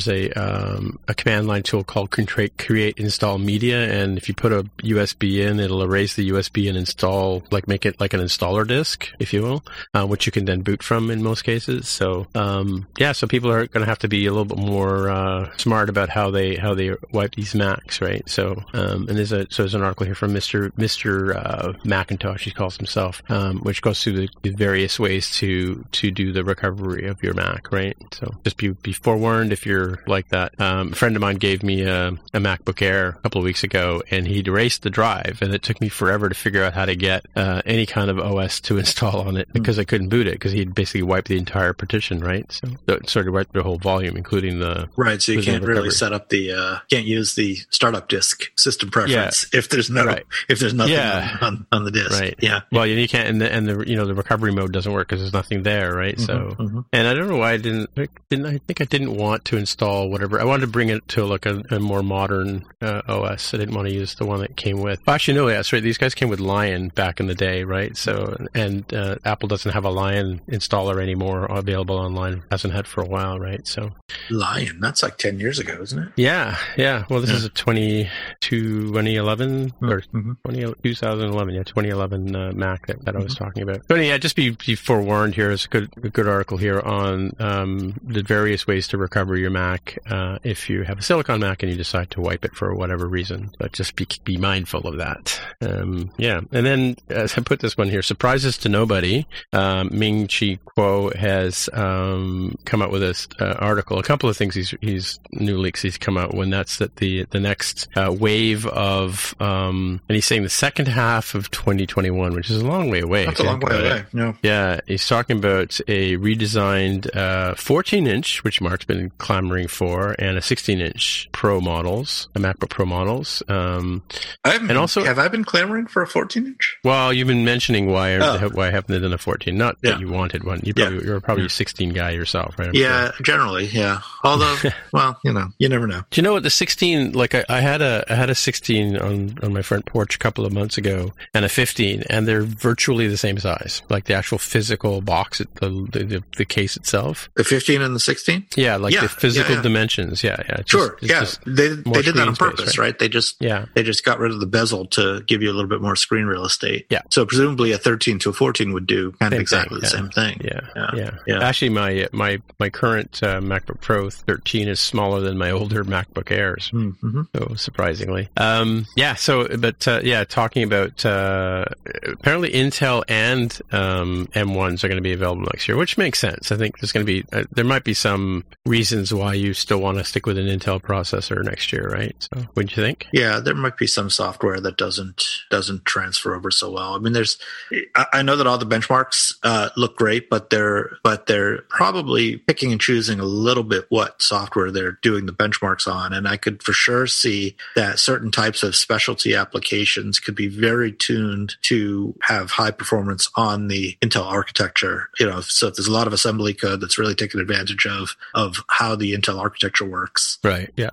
command line tool called create install media, and if you put a USB in, it'll erase the USB and install, make it like an installer disk, if you will, which you can then boot from in most cases. So so people are going to have to be a little bit more smart about how they wipe these Macs, right? So and there's an article here from Mr. Macintosh, he calls himself, which goes through the various ways to do the recovery of your Mac, right? So just be forewarned if you're like that. A friend of mine gave me a MacBook Air a couple of weeks ago, and he'd erased the drive, and it took me forever to figure out how to get any kind of OS to install on it because I couldn't boot it because he'd basically wiped the entire partition, right? So it sort of wiped the whole volume, including the right. So you can't really set up can't use the startup disk system preference if there's nothing on the disk. Right. Yeah. Well, you can't, and the recovery mode doesn't work because there's nothing there, right? So, and I don't know why I think I didn't want to install whatever. I wanted to bring it to a more modern OS. I didn't want to use the one that came with. Well, actually, no, that's right. These guys came with Lion back in the day, right? So, and Apple doesn't have a Lion installer anymore available online. Hasn't had for a while, right? So, Lion, that's like 10 years ago, isn't it? Yeah. Well, this is a 2011 or 2011. Yeah, 2011 Mac that I was talking about. But yeah, just be forewarned here. It's a good article here on the various ways to recover your Mac if you have a Silicon Mac and you decide to wipe it for whatever reason. but just be mindful of that. Yeah. And then, as I put this one here, surprises to nobody. Ming-Chi Kuo has come out with this article. A couple of things new leaks he's come out when that's that the next wave of, and he's saying the second half of 2021, which is a long way away. That's a long way away. Yeah. Yeah. He's talking about a redesigned 14-inch, which Mark's been clamoring for, and a 16-inch Pro models, a MacBook Pro models. Have I been clamoring for a 14-inch? Well, you've been mentioning why I haven't done a 14. Not that you wanted one. You're probably a 16 guy yourself, right? Generally, yeah. Although, well, you never know. Do you know what the 16? Like I had a 16 on my front porch a couple of months ago, and a 15, and they're virtually the same size. Like the actual physical box, the case itself. The 15 and the 16. Yeah, the physical dimensions. Yeah. Sure. They did that on purpose, right? They just got rid of the bezel to give you a little bit more screen real estate. Yeah. So presumably a 13 to a 14 would do kind of exactly the same thing. Yeah. Actually, my current MacBook Pro 13 is smaller than my older MacBook Airs. Mm-hmm. So surprisingly, talking about apparently Intel and M1s are going to be available next year, which makes sense. I think there's going to be there might be some reasons why you still want to stick with an Intel processor next year, right? So, wouldn't you think? Yeah, there might be some software that doesn't transfer over so well. I mean, I know that all the benchmarks look great, but they're probably picking and choosing a little bit what software they're doing the benchmarks on. And I could for sure see that certain types of specialty applications could be very tuned to have high performance on the Intel architecture. So if there's a lot of assembly code that's really taking advantage of how the Intel architecture works. Right. Yeah.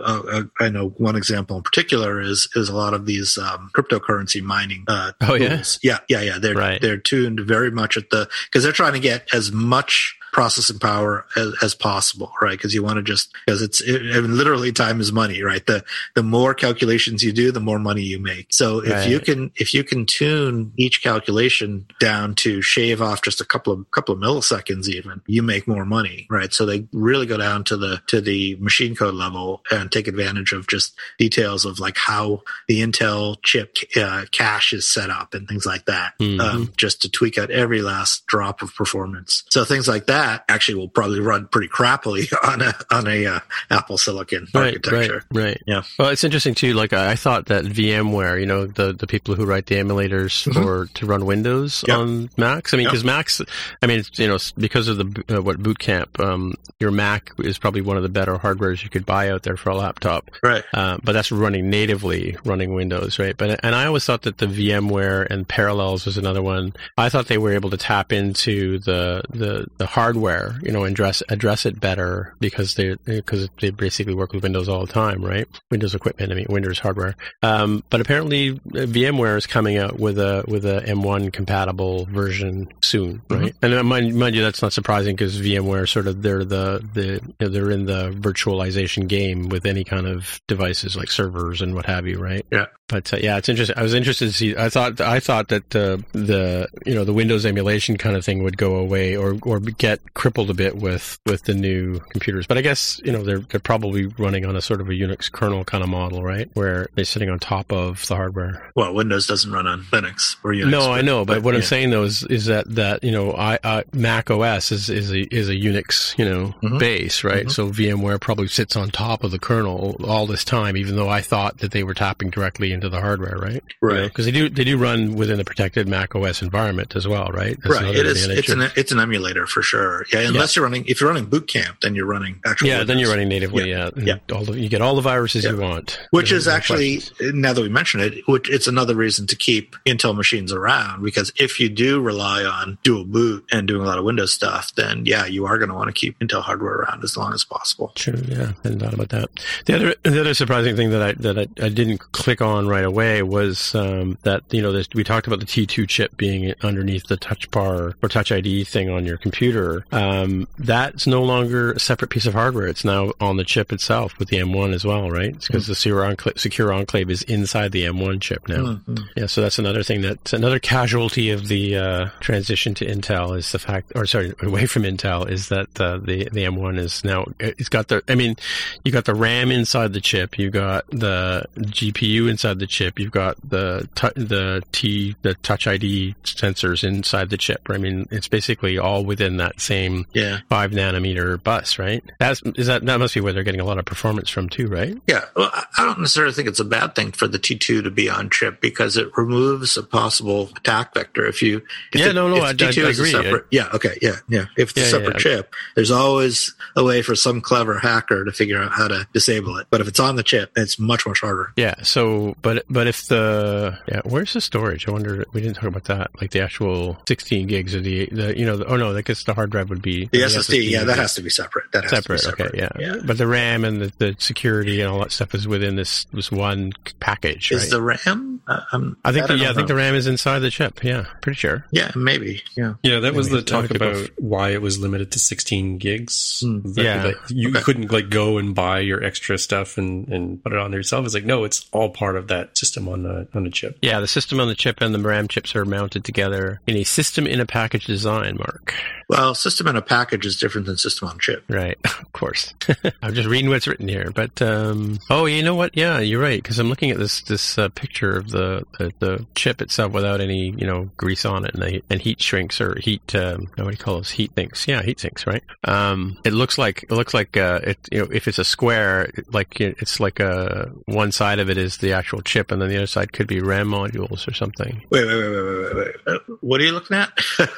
I know one example in particular is a lot of these cryptocurrency mining tools. Yeah. They're tuned very much because they're trying to get as much processing power as possible, right? Because you want to literally time is money, right? The more calculations you do, the more money you make. So if you can tune each calculation down to shave off just a couple of milliseconds, even, you make more money, right? So they really go down to the machine code level and take advantage of just details of like how the Intel chip cache is set up and things like that, just to tweak out every last drop of performance. So things like that actually will probably run pretty crappily on a Apple Silicon architecture. Right. Yeah. Well, it's interesting too. Like I thought that VMware, the people who write the emulators to run Windows on Macs. I mean, because Macs, because of the Boot Camp, your Mac is probably one of the better hardwares you could buy out there for a laptop. Right. But that's running Windows, right? And I always thought that the VMware and Parallels was another one. I thought they were able to tap into the hardware, and address it better because they basically work with Windows all the time, right? Windows equipment, Windows hardware. But apparently VMware is coming out with a M1 compatible version soon, right? And mind you, that's not surprising because VMware they're in the virtualization game with any kind of devices like servers and what have you, right? Yeah. But it's interesting. I was interested to see. I thought that the Windows emulation kind of thing would go away or get crippled a bit with the new computers. But I guess they're probably running on a sort of a Unix kernel kind of model, right? Where they're sitting on top of the hardware. Well, Windows doesn't run on Linux or Unix. No, I know. But what I'm saying though is that Mac OS is a Unix base, right? So VMware probably sits on top of the kernel all this time, even though I thought that they were tapping directly into the hardware, right? Right. Because they do run within a protected Mac OS environment as well, right? That's right. It is. It's an emulator for sure. Yeah. Unless if you're running Boot Camp, then you're running actual. Yeah. Windows. Then you're running natively. Yeah. You get all the viruses you want. Which is actually, now that we mention it, it's another reason to keep Intel machines around, because if you do rely on dual boot and doing a lot of Windows stuff, then you are going to want to keep Intel hardware around as long as possible. True. Yeah. I hadn't thought about that. The other surprising thing that I didn't click on right away was that we talked about the T2 chip being underneath the Touch Bar or Touch ID thing on your computer, whatever, that's no longer a separate piece of hardware. It's now on the chip itself with the M1 as well, right? It's because the secure enclave is inside the M1 chip now. Yeah, so that's another thing, that's another casualty of the transition to Intel is the fact, or sorry, away from Intel, is that the M1 is now, it's got you got the RAM inside the chip, you got the GPU inside the chip, you've got the Touch ID sensors inside the chip. I mean, it's basically all within that same 5 nanometer bus, right? That must be where they're getting a lot of performance from too, right? Yeah. Well, I don't necessarily think it's a bad thing for the T2 to be on chip because it removes a possible attack vector. If I agree. If it's a separate chip, there's always a way for some clever hacker to figure out how to disable it. But if it's on the chip, it's much, much harder. Yeah. So, but if where's the storage? I wonder, we didn't talk about that. Like the actual 16 gigs of I guess the hard drive would be the SSD. Yeah, that has to be separate. That has to be separate. Okay. Yeah. But the RAM and the security and all that stuff is within this one package. Is the RAM? I think the RAM is inside the chip. Yeah, pretty sure. Yeah, maybe. Yeah. Yeah, that was the talk about why it was limited to 16 gigs. You couldn't like go and buy your extra stuff and put it on there yourself. It's like, no, it's all part of that system on the chip. Yeah, the system on the chip and the RAM chips are mounted together in a system in a package design, Mark. Well, system in a package is different than system on chip. Right, of course. I'm just reading what's written here. But, you know what? Yeah, you're right. Because I'm looking at this picture of the chip itself without any, grease on it and heat shrinks or heat, what do you call those? Heat sinks. Yeah, heat sinks, right? It looks like if it's a square, it's like one side of it is the actual chip and then the other side could be RAM modules or something. Wait. What are you looking at?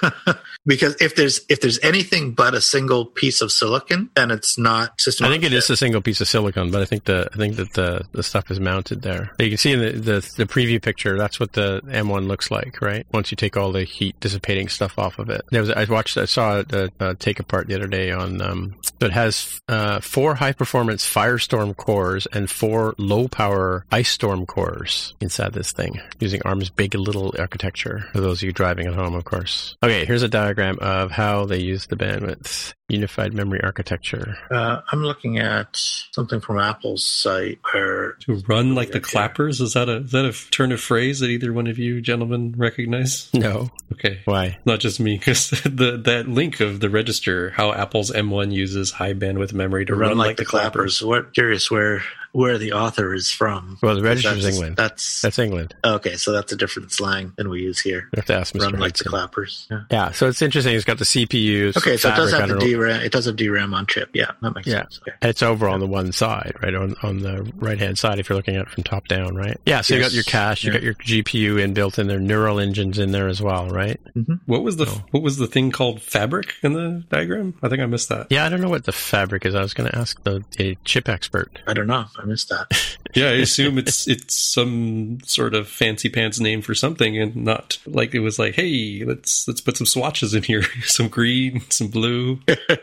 Because if there's anything but a single piece of silicon, then it's not system. I think it is a single piece of silicon, but I think that the stuff is mounted there. You can see in the preview picture, that's what the M1 looks like, right? Once you take all the heat dissipating stuff off of it. I saw a take apart the other day on. So it has 4 high performance Firestorm cores and 4 low power Ice Storm cores inside this thing, using ARM's big little architecture. For those of you driving at home, of course. Okay, here's a diagram of how they use the bandwidth. Unified memory architecture. I'm looking at something from Apple's site where to run like the clappers. Is that a turn of phrase that either one of you gentlemen recognize? No. Okay. Why? Not just me, because that link of the register, how Apple's M1 uses high bandwidth memory to run like the clappers. Curious where the author is from. Well, the register is England. That's England. Okay, so that's a different slang than we use here. You have to ask Mr. Run like the clappers. Yeah, so it's interesting. It's got the CPUs. Okay, so it does have the DRAM. It does have DRAM on chip. Yeah, that makes sense. Okay. It's over on the one side, right? On the right-hand side if you're looking at it from top down, right? Yeah, so you got your cache, you got your GPU inbuilt in there, neural engines in there as well, right? Mm-hmm. What was the thing called Fabric in the diagram? I think I missed that. Yeah, I don't know what the Fabric is. I was going to ask the chip expert. I don't know. I missed that. Yeah, I assume it's some sort of fancy pants name for something, and not like it was like, hey, let's put some swatches in here, some green, some blue.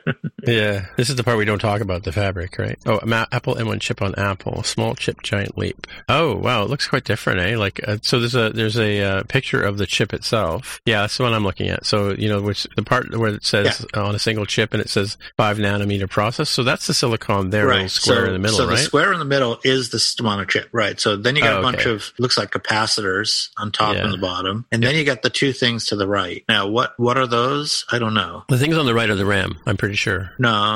Yeah, this is the part we don't talk about, the Fabric, right? Oh, Apple M1 chip on Apple, small chip, giant leap. Oh, wow, it looks quite different, eh? So there's a picture of the chip itself. Yeah, that's the one I'm looking at. So which the part where it says on a single chip and it says 5 nanometer process. So that's the silicon there, right? Little square in the middle, right? So the square in the middle is the system on a chip, right? So then you got a bunch of looks like capacitors on top and the bottom, and then you got the 2 things to the right. Now, what are those? I don't know. The things on the right are the RAM. I'm pretty sure.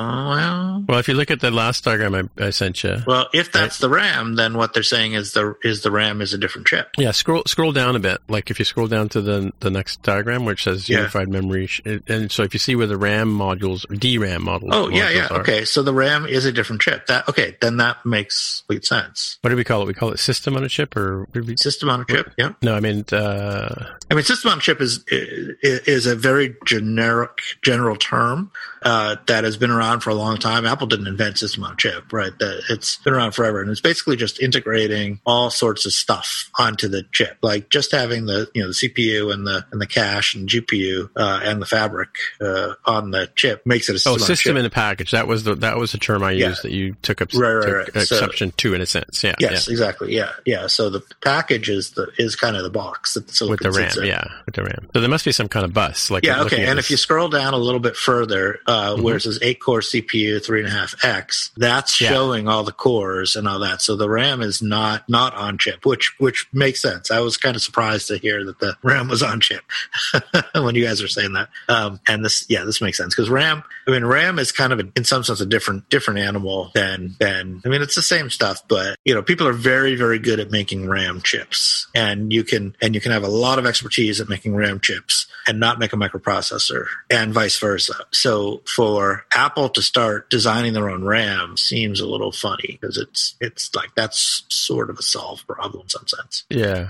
No, well, if you look at the last diagram I sent you. Well, if that's the RAM, then what they're saying is the RAM is a different chip. Yeah, scroll down a bit. Like if you scroll down to the next diagram, which says unified memory, and so if you see where the RAM modules or DRAM modules. Oh yeah. Okay, so the RAM is a different chip. Then that makes complete sense. What do we call it? We call it system on a chip, or system on a chip? Yeah. No, I mean system on a chip is a very general term that has been around for a long time. Apple didn't invent system on a chip, right? It's been around forever, and it's basically just integrating all sorts of stuff onto the chip, like just having the CPU and the cache and GPU and the Fabric on the chip makes it a system. System in a package. That was the term I used that you took up. Right. So consumption too, in a sense. Yeah. Yes, exactly. Yeah. So the package is kind of the box that the silicon with the RAM. sits in. Yeah, with the RAM. So there must be some kind of bus. Like okay. And if you scroll down a little bit further, where it says 8-core CPU, 3.5X, that's showing all the cores and all that. So the RAM is not on chip, which makes sense. I was kind of surprised to hear that the RAM was on chip when you guys are saying that. And this makes sense because RAM is kind of in some sense a different animal than it's the same stuff, but people are very, very good at making RAM chips, and you can have a lot of expertise at making RAM chips and not make a microprocessor, and vice versa. So for Apple to start designing their own RAM seems a little funny because it's like that's sort of a solved problem in some sense. Yeah.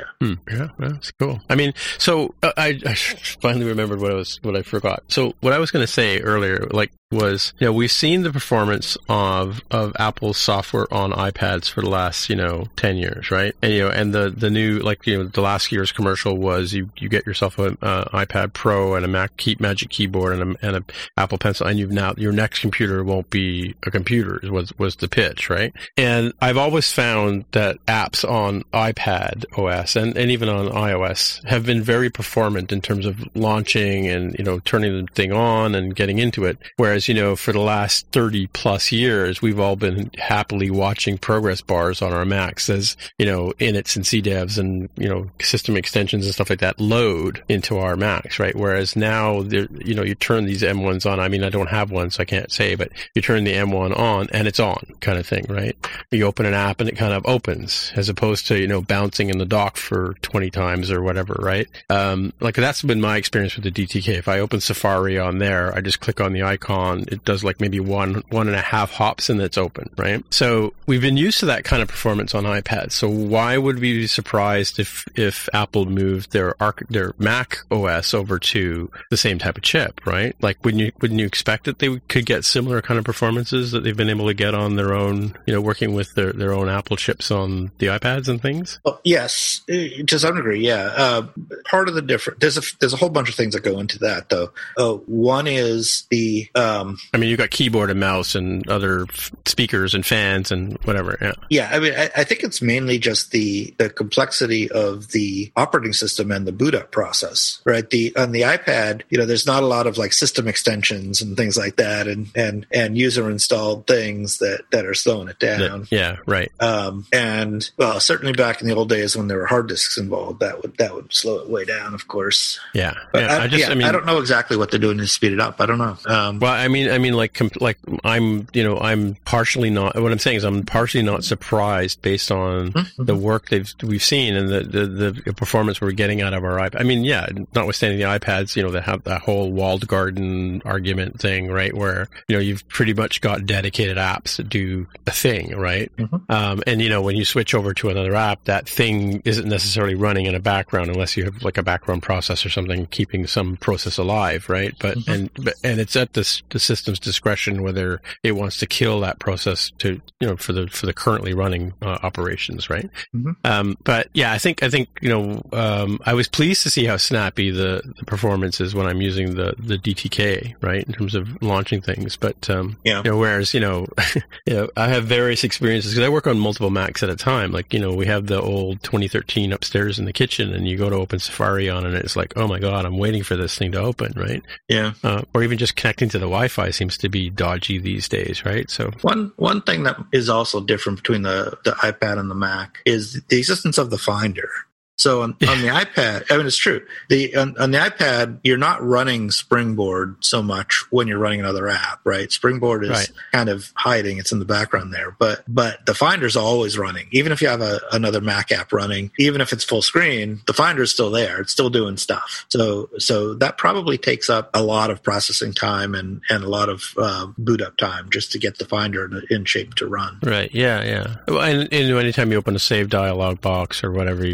That's cool. I mean, so I finally remembered what I forgot. So what I was going to say earlier, was we've seen the performance of Apple's software on iPads for the last 10 years, right? And the new the last year's commercial was you get yourself an iPad Pro and a Magic Keyboard and a Apple Pencil, and your next computer won't be a computer was the pitch, right? And I've always found that apps on iPad OS and even on iOS have been very performant in terms of launching and turning the thing on and getting into it, whereas for the last 30 plus years, we've all been happily watching progress bars on our Macs as, inits and CDEVs and, system extensions and stuff like that load into our Macs, right? Whereas now, you turn these M1s on. I mean, I don't have one, so I can't say, but you turn the M1 on and it's on kind of thing, right? You open an app and it kind of opens as opposed to, bouncing in the dock for 20 times or whatever, right? That's been my experience with the DTK. If I open Safari on there, I just click on the icon. It does maybe one and a half hops and it's open, right? So we've been used to that kind of performance on iPads. So why would we be surprised if Apple moved their Mac OS over to the same type of chip, right? Wouldn't you expect that they could get similar kind of performances that they've been able to get on their own, working with their own Apple chips on the iPads and things? Well, yes, to some degree, yeah. Part of the difference, there's a whole bunch of things that go into that, though. One is the you got keyboard and mouse and other speakers and fans and whatever. Yeah. I think it's mainly just the complexity of the operating system and the boot up process, right? On the iPad, there's not a lot of system extensions and things like that, and user installed things that are slowing it down. Yeah, right. And well, certainly back in the old days when there were hard disks involved, that would slow it way down, of course. Yeah. But I don't know exactly what they're doing to speed it up. I don't know. I'm partially not. What I'm saying is, I'm partially not surprised based on the work we've seen and the performance we're getting out of our iPad. Notwithstanding the iPads, they have that whole walled garden argument thing, right? Where you've pretty much got dedicated apps that do a thing, right? And when you switch over to another app, that thing isn't necessarily running in a background unless you have a background process or something keeping some process alive, right? But and it's at the system's discretion whether it wants to kill that process to for the currently running operations, right? But yeah, I think I was pleased to see how snappy the performance is when I'm using the DTK, right, in terms of launching things. But whereas I have various experiences because I work on multiple Macs at a time. We have the old 2013 upstairs in the kitchen, and you go to open Safari on, and it's like, oh my god, I'm waiting for this thing to open, right? Yeah. Or even just connecting to the Wi-Fi seems to be dodgy these days, right? So one thing that is also different between the iPad and the Mac is the existence of the Finder. So on the iPad, it's true. On the iPad, you're not running Springboard so much when you're running another app, right? Springboard is kind of hiding; it's in the background there. But the Finder's always running, even if you have another Mac app running, even if it's full screen, the Finder's still there; it's still doing stuff. So that probably takes up a lot of processing time and a lot of boot up time just to get the Finder in shape to run. Right? Yeah. Well, and anytime you open a save dialog box or whatever, or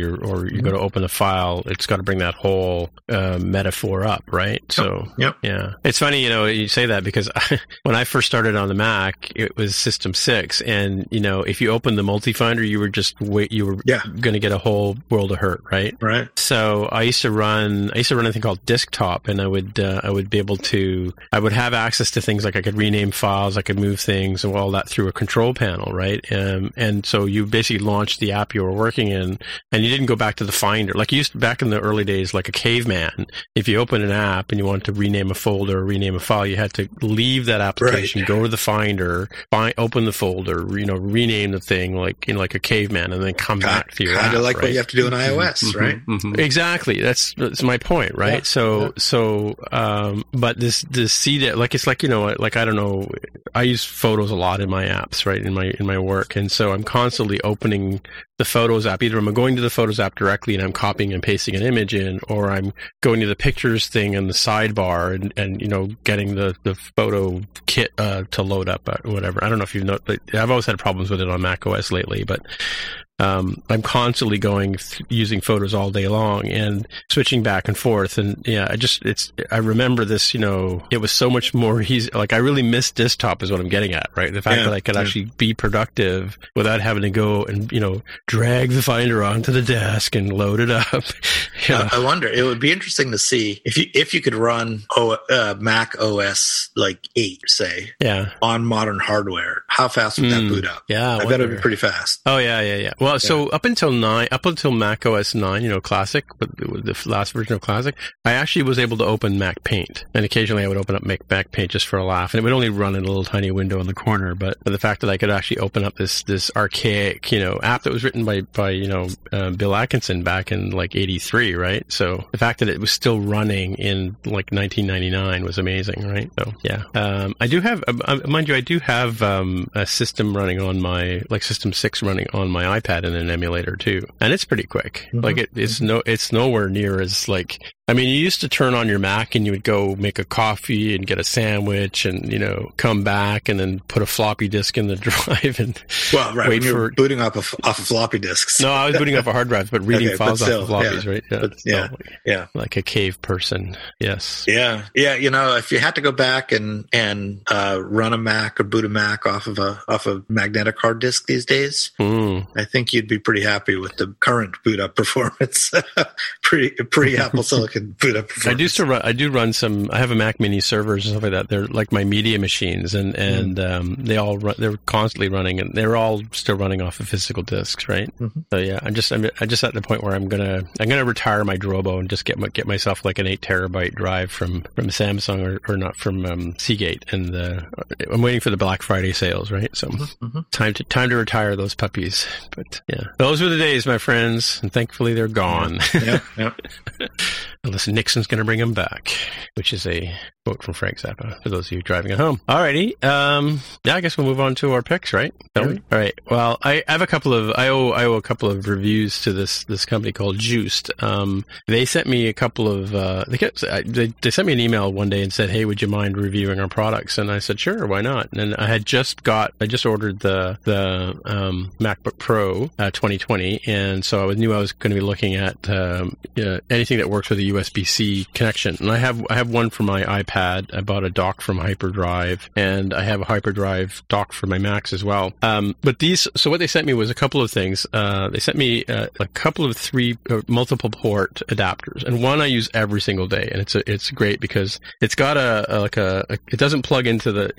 you're going to open a file, it's got to bring that whole metaphor up, right? So, yeah. It's funny, you say that because when I first started on the Mac, it was System 6. And, if you opened the multi-finder, you were going to get a whole world of hurt, right? Right. So I used to run a thing called Desktop, and I would be able to, I would have access to things like I could rename files, I could move things and all that through a control panel, right? And so you basically launched the app you were working in, and you didn't go back to the Finder. Like you used to, back in the early days, like a caveman, if you open an app and you wanted to rename a folder or rename a file, you had to leave that application, go to the Finder, open the folder, rename the thing like a caveman, and then come back to your app. Kind of like right? what you have to do in iOS, right? Exactly. That's my point, right? But this CD, like it's like, like I don't know, I use Photos a lot in my apps, right? In my work, and so I'm constantly opening the Photos app. Either I'm going to the Photos app directly and I'm copying and pasting an image in, or I'm going to the Pictures thing in the sidebar and getting the photo kit to load up or whatever. I don't know if you've noticed, I've always had problems with it on Mac OS lately, but I'm constantly using Photos all day long and switching back and forth. And I remember this, it was so much more easy. Like I really miss Desktop is what I'm getting at, right? The fact that I could actually be productive without having to go and, drag the Finder onto the desk and load it up. I wonder, it would be interesting to see if you could run Mac OS like 8, say, on modern hardware, how fast would that boot up? Yeah. I bet it would be pretty fast. Oh, yeah. Well, so up until Mac OS 9, Classic, the last version of Classic, I actually was able to open Mac Paint. And occasionally I would open up Mac Paint just for a laugh. And it would only run in a little tiny window in the corner. But the fact that I could actually open up this archaic, app that was written by Bill Atkinson back in like 83, right? So the fact that it was still running in like 1999 was amazing, right? So, yeah. I do have, mind you, a system running on like System 6 running on my iPad in an emulator too, and it's pretty quick. Like it's nowhere near as like. I mean, you used to turn on your Mac and you would go make a coffee and get a sandwich and, come back and then put a floppy disk in the drive and wait for booting off of floppy disks. No, I was booting off a hard drive, but reading files off of floppies, right? Yeah. Like a cave person. Yes. Yeah. If you had to go back and run a Mac or boot a Mac off a magnetic hard disk these days, I think you'd be pretty happy with the current boot up performance. Pre Apple Silicon boot up performance. I do run some. I have a Mac Mini servers and stuff like that. They're like my media machines, and they're constantly running, and they're all still running off of physical disks, right? So yeah, I'm just at the point where I'm gonna retire my Drobo and just get myself like an 8 terabyte drive from Samsung or not from Seagate, and I'm waiting for the Black Friday sales, right? So time to retire those puppies. But yeah, those were the days, my friends, and thankfully they're gone. Yeah. Unless Nixon's going to bring them back, which is a quote from Frank Zappa, for those of you driving at home. Alrighty. I guess we'll move on to our picks, right? Don't we? All right. Well, I have I owe a couple of reviews to this company called Juiced. They sent me a couple of, they sent me an email one day and said, hey, would you mind reviewing our products? And I said, sure, why not? And I just ordered the MacBook Pro 2020. And so I knew I was going to be looking at, anything that works with a USB-C connection. And I have one for my iPad. I bought a dock from Hyperdrive, and I have a Hyperdrive dock for my Macs as well. But so what they sent me was a couple of things. They sent me a couple of multiple port adapters, and one I use every single day, and it's great because it's got it doesn't plug into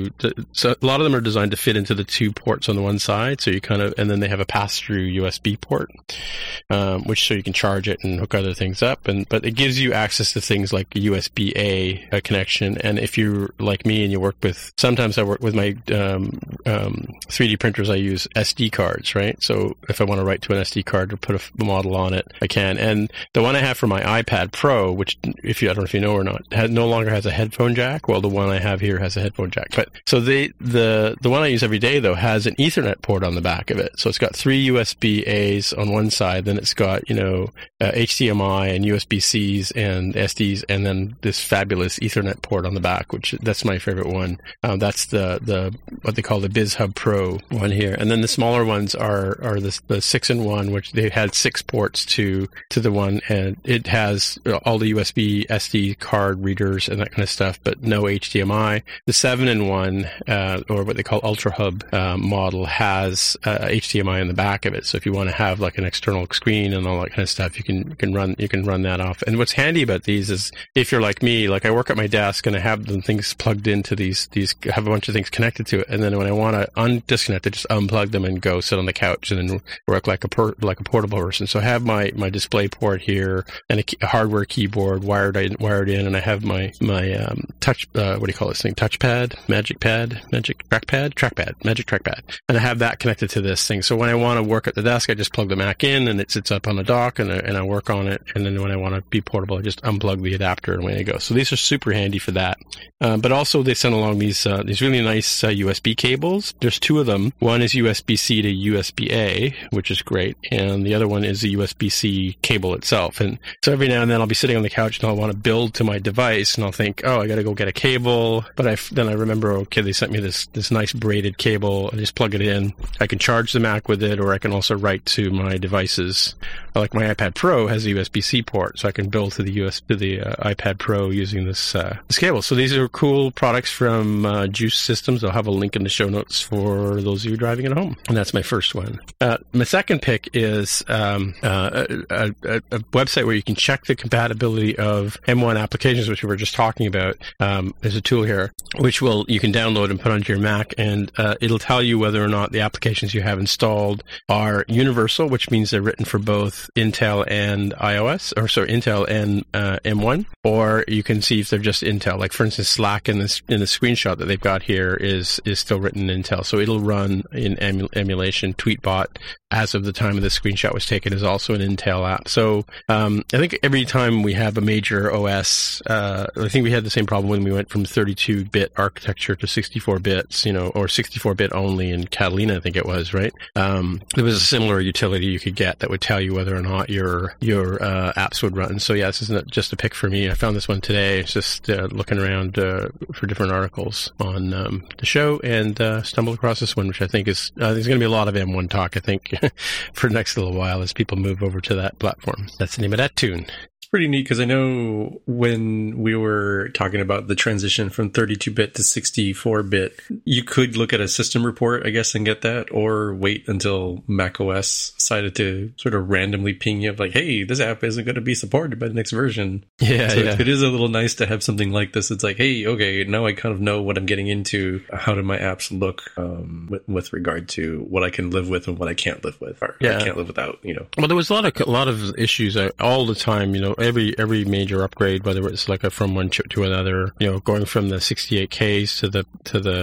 so a lot of them are designed to fit into the 2 ports on the one side, so you and then they have a pass-through USB port, which so you can charge it and hook other things up, but it gives you access to things like USB-A connection. And if you're like me and you sometimes I work with my 3D printers, I use SD cards, right? So if I want to write to an SD card or put a model on it, I can. And the one I have for my iPad Pro, which I don't know if you know or not, no longer has a headphone jack. Well, the one I have here has a headphone jack. But so the one I use every day though has an Ethernet port on the back of it. So it's got 3 USB-A's on one side, then it's got HDMI and USB-C's and SDs, and then this fabulous Ethernet Ethernet port on the back, which that's my favorite one. That's the what they call the BizHub Pro one here. And then the smaller ones are the 6-in-1, which they had 6 ports to the one, and it has all the USB SD card readers and that kind of stuff, but no HDMI. The 7-in-1, or what they call Ultra Hub model, has HDMI in the back of it. So if you want to have like an external screen and all that kind of stuff, you can run that off. And what's handy about these is if you're like me, like I work at my desk and I have the things plugged into these have a bunch of things connected to it, and then when I want to disconnect, I just unplug them and go sit on the couch and then work like a portable person. So I have my display port here and a hardware keyboard wired in, and I have my touch what do you call this thing? Touchpad, magic trackpad, and I have that connected to this thing. So when I want to work at the desk, I just plug the Mac in and it sits up on the dock, and I work on it. And then when I want to be portable, I just unplug the adapter and away I go. So these are super handy for that. But also they send along these really nice USB cables. There's 2 of them. One is USB-C to USB-A, which is great, and the other one is the USB-C cable itself. And so every now and then I'll be sitting on the couch and I'll want to build to my device, and I'll think, oh, I got to go get a cable. But then I remember, okay, they sent me this nice braided cable. I just plug it in. I can charge the Mac with it, or I can also write to my devices. Like my iPad Pro has a USB-C port, so I can build to the iPad Pro using this cable. So these are cool products from Juice Systems. I'll have a link in the show notes for those of you driving at home. And that's my first one. My second pick is a website where you can check the compatibility of M1 applications, which we were just talking about. There's a tool here which you can download and put onto your Mac, and it'll tell you whether or not the applications you have installed are universal, which means they're written for both Intel and Intel and M1, or you can see if they're just Intel. Like for instance, Slack in the screenshot that they've got here is still written in Intel, so it'll run in emulation. Tweetbot, as of the time of the screenshot was taken, is also an Intel app. So I think every time we have a major OS, I think we had the same problem when we went from 32-bit architecture to 64 bits, or 64-bit only in Catalina, I think it was, right? There was a similar utility you could get that would tell you whether or not your apps would run. So yeah, this isn't just a pick for me. I found this one today. It's just looking around for different articles on the show, and stumbled across this one, which I think is there's going to be a lot of M1 talk, I think, for the next little while as people move over to that platform. That's the name of that tune. Pretty neat, because I know when we were talking about the transition from 32-bit to 64-bit, you could look at a system report, I guess, and get that, or wait until macOS decided to sort of randomly ping you like, hey, this app isn't going to be supported by the next version. Yeah, so it is a little nice to have something like this. It's like, hey, okay, now I kind of know what I'm getting into. How do my apps look with regard to what I can live with and what I can't live with, or I can't live without, Well, there was a lot of issues all the time, every major upgrade, whether it's like from one chip to another, going from the 68Ks to the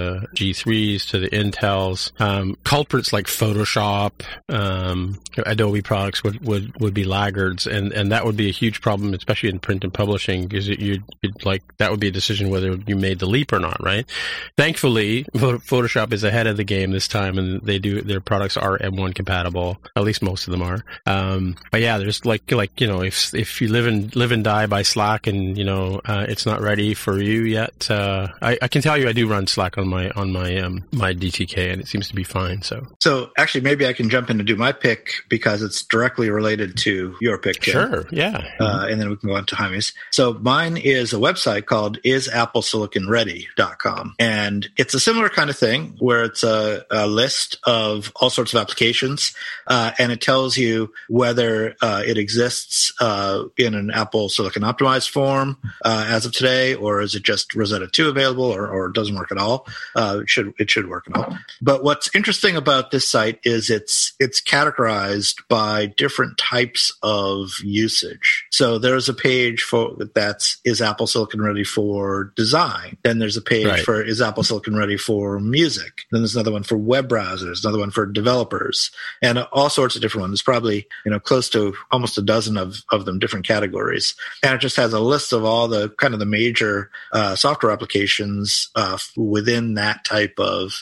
G3s to the Intels, culprits like Photoshop, Adobe products would be laggards, and that would be a huge problem, especially in print and publishing, because you'd like that would be a decision whether you made the leap or not, right? Thankfully, Photoshop is ahead of the game this time, and their products are M1 compatible. At least most of them are. But yeah, there's if you live and die by Slack, and it's not ready for you yet. I can tell you, I do run Slack on my my DTK, and it seems to be fine. So actually, maybe I can jump in and do my pick because it's directly related to your pick, Tim. Sure, yeah. And then we can go on to Jaime's. So mine is a website called isappleSiliconReady.com, and it's a similar kind of thing where it's a list of all sorts of applications, and it tells you whether it exists in an Apple Silicon optimized form as of today, or is it just Rosetta 2 available, or it doesn't work at all? It should work at all. But what's interesting about this site is it's categorized by different types of usage. So there's a page is Apple Silicon ready for design? Then there's a page for is Apple Silicon ready for music? Then there's another one for web browsers, another one for developers, and all sorts of different ones. There's probably close to almost a dozen of them, different categories. And it just has a list of all the kind of the major software applications within that type of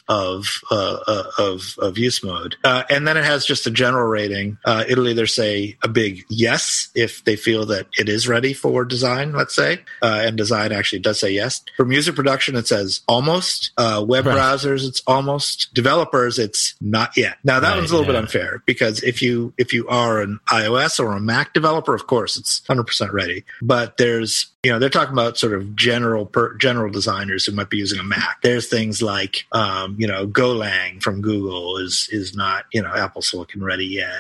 use mode. And then it has just a general rating. It'll either say a big yes if they feel feel that it is ready for design, let's say, and design actually does say yes. For music production, it says almost. Web browsers, it's almost. Developers, it's not yet. Now that one's a little bit unfair, because if you are an iOS or a Mac developer, of course it's 100% ready. But there's, they're talking about sort of general designers who might be using a Mac. There's things like, Golang from Google is not, Apple Silicon ready yet,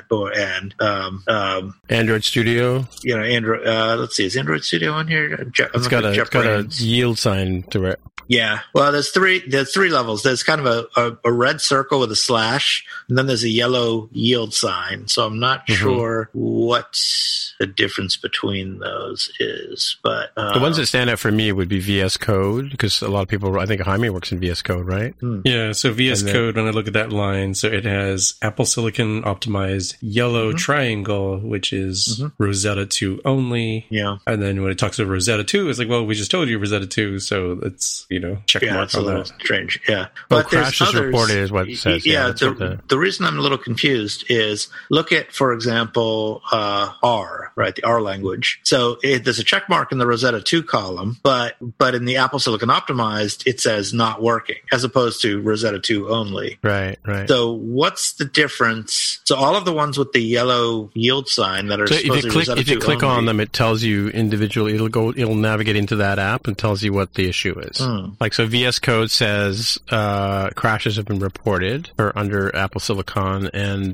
Android Studio. Android. Let's see, is Android Studio on here? It's got a yield sign to it. Yeah. Well, there's three levels. There's kind of a red circle with a slash, and then there's a yellow yield sign. So I'm not sure what the difference between those is, but the ones that stand out for me would be VS Code, because a lot of people, I think Jaime works in VS Code, right? Yeah. So VS Code, when I look at that line, so it has Apple Silicon optimized yellow triangle, which is Rosetta 2 only. Yeah. And then when it talks about Rosetta 2, it's like, well, we just told you Rosetta 2, so it's, check mark on that. Strange. Yeah. But crash is reported is what it says. Yeah. The reason I'm a little confused is look at, for example, R, right? The R language. So there's a check mark in the Rosetta 2 column, but in the Apple Silicon optimized, it says not working, as opposed to Rosetta 2 only. Right. So what's the difference? So all of the ones with the yellow yield sign that are if you click on them, it tells you individually. It'll navigate into that app and tells you what the issue is. Like, so VS Code says crashes have been reported or under Apple Silicon, and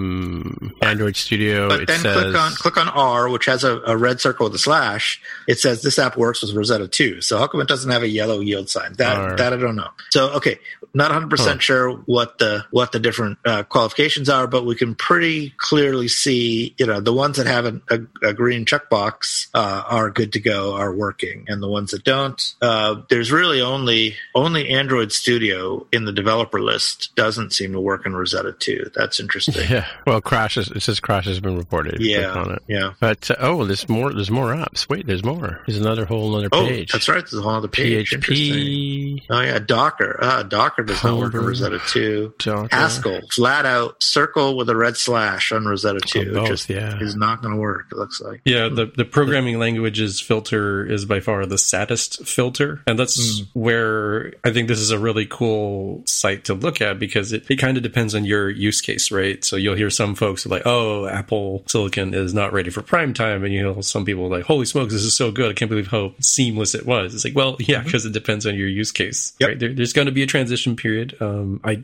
Android Studio. But then click on R, which has a red circle with a slash. It says this app works with Rosetta 2. So how come it doesn't have a yellow yield sign? That I don't know. So okay, not 100% sure what the different qualifications are, but we can pretty clearly see, the ones that have a green checkbox are good to go, are working, and the ones that don't, there's really only Android Studio in the developer list doesn't seem to work in Rosetta 2. That's interesting. Yeah. Well, it says crash has been reported. Yeah. On it. Yeah. But there's more apps. Wait, there's more. There's another whole other page. Oh, that's right. There's a whole other page. PHP. Oh yeah, Docker. Docker does not work in Rosetta 2. Haskell, flat out circle with a red slash on Rosetta 2. Is not going to work, it looks like. Yeah, the programming languages filter is by far the saddest filter. And that's where I think this is a really cool site to look at, because it kind of depends on your use case, right? So you'll hear some folks like, oh, Apple Silicon is not ready for prime time. And some people like, holy smokes, this is so good. I can't believe how seamless it was. It's like, well, yeah, because it depends on your use case. Yep. Right? There's going to be a transition period. I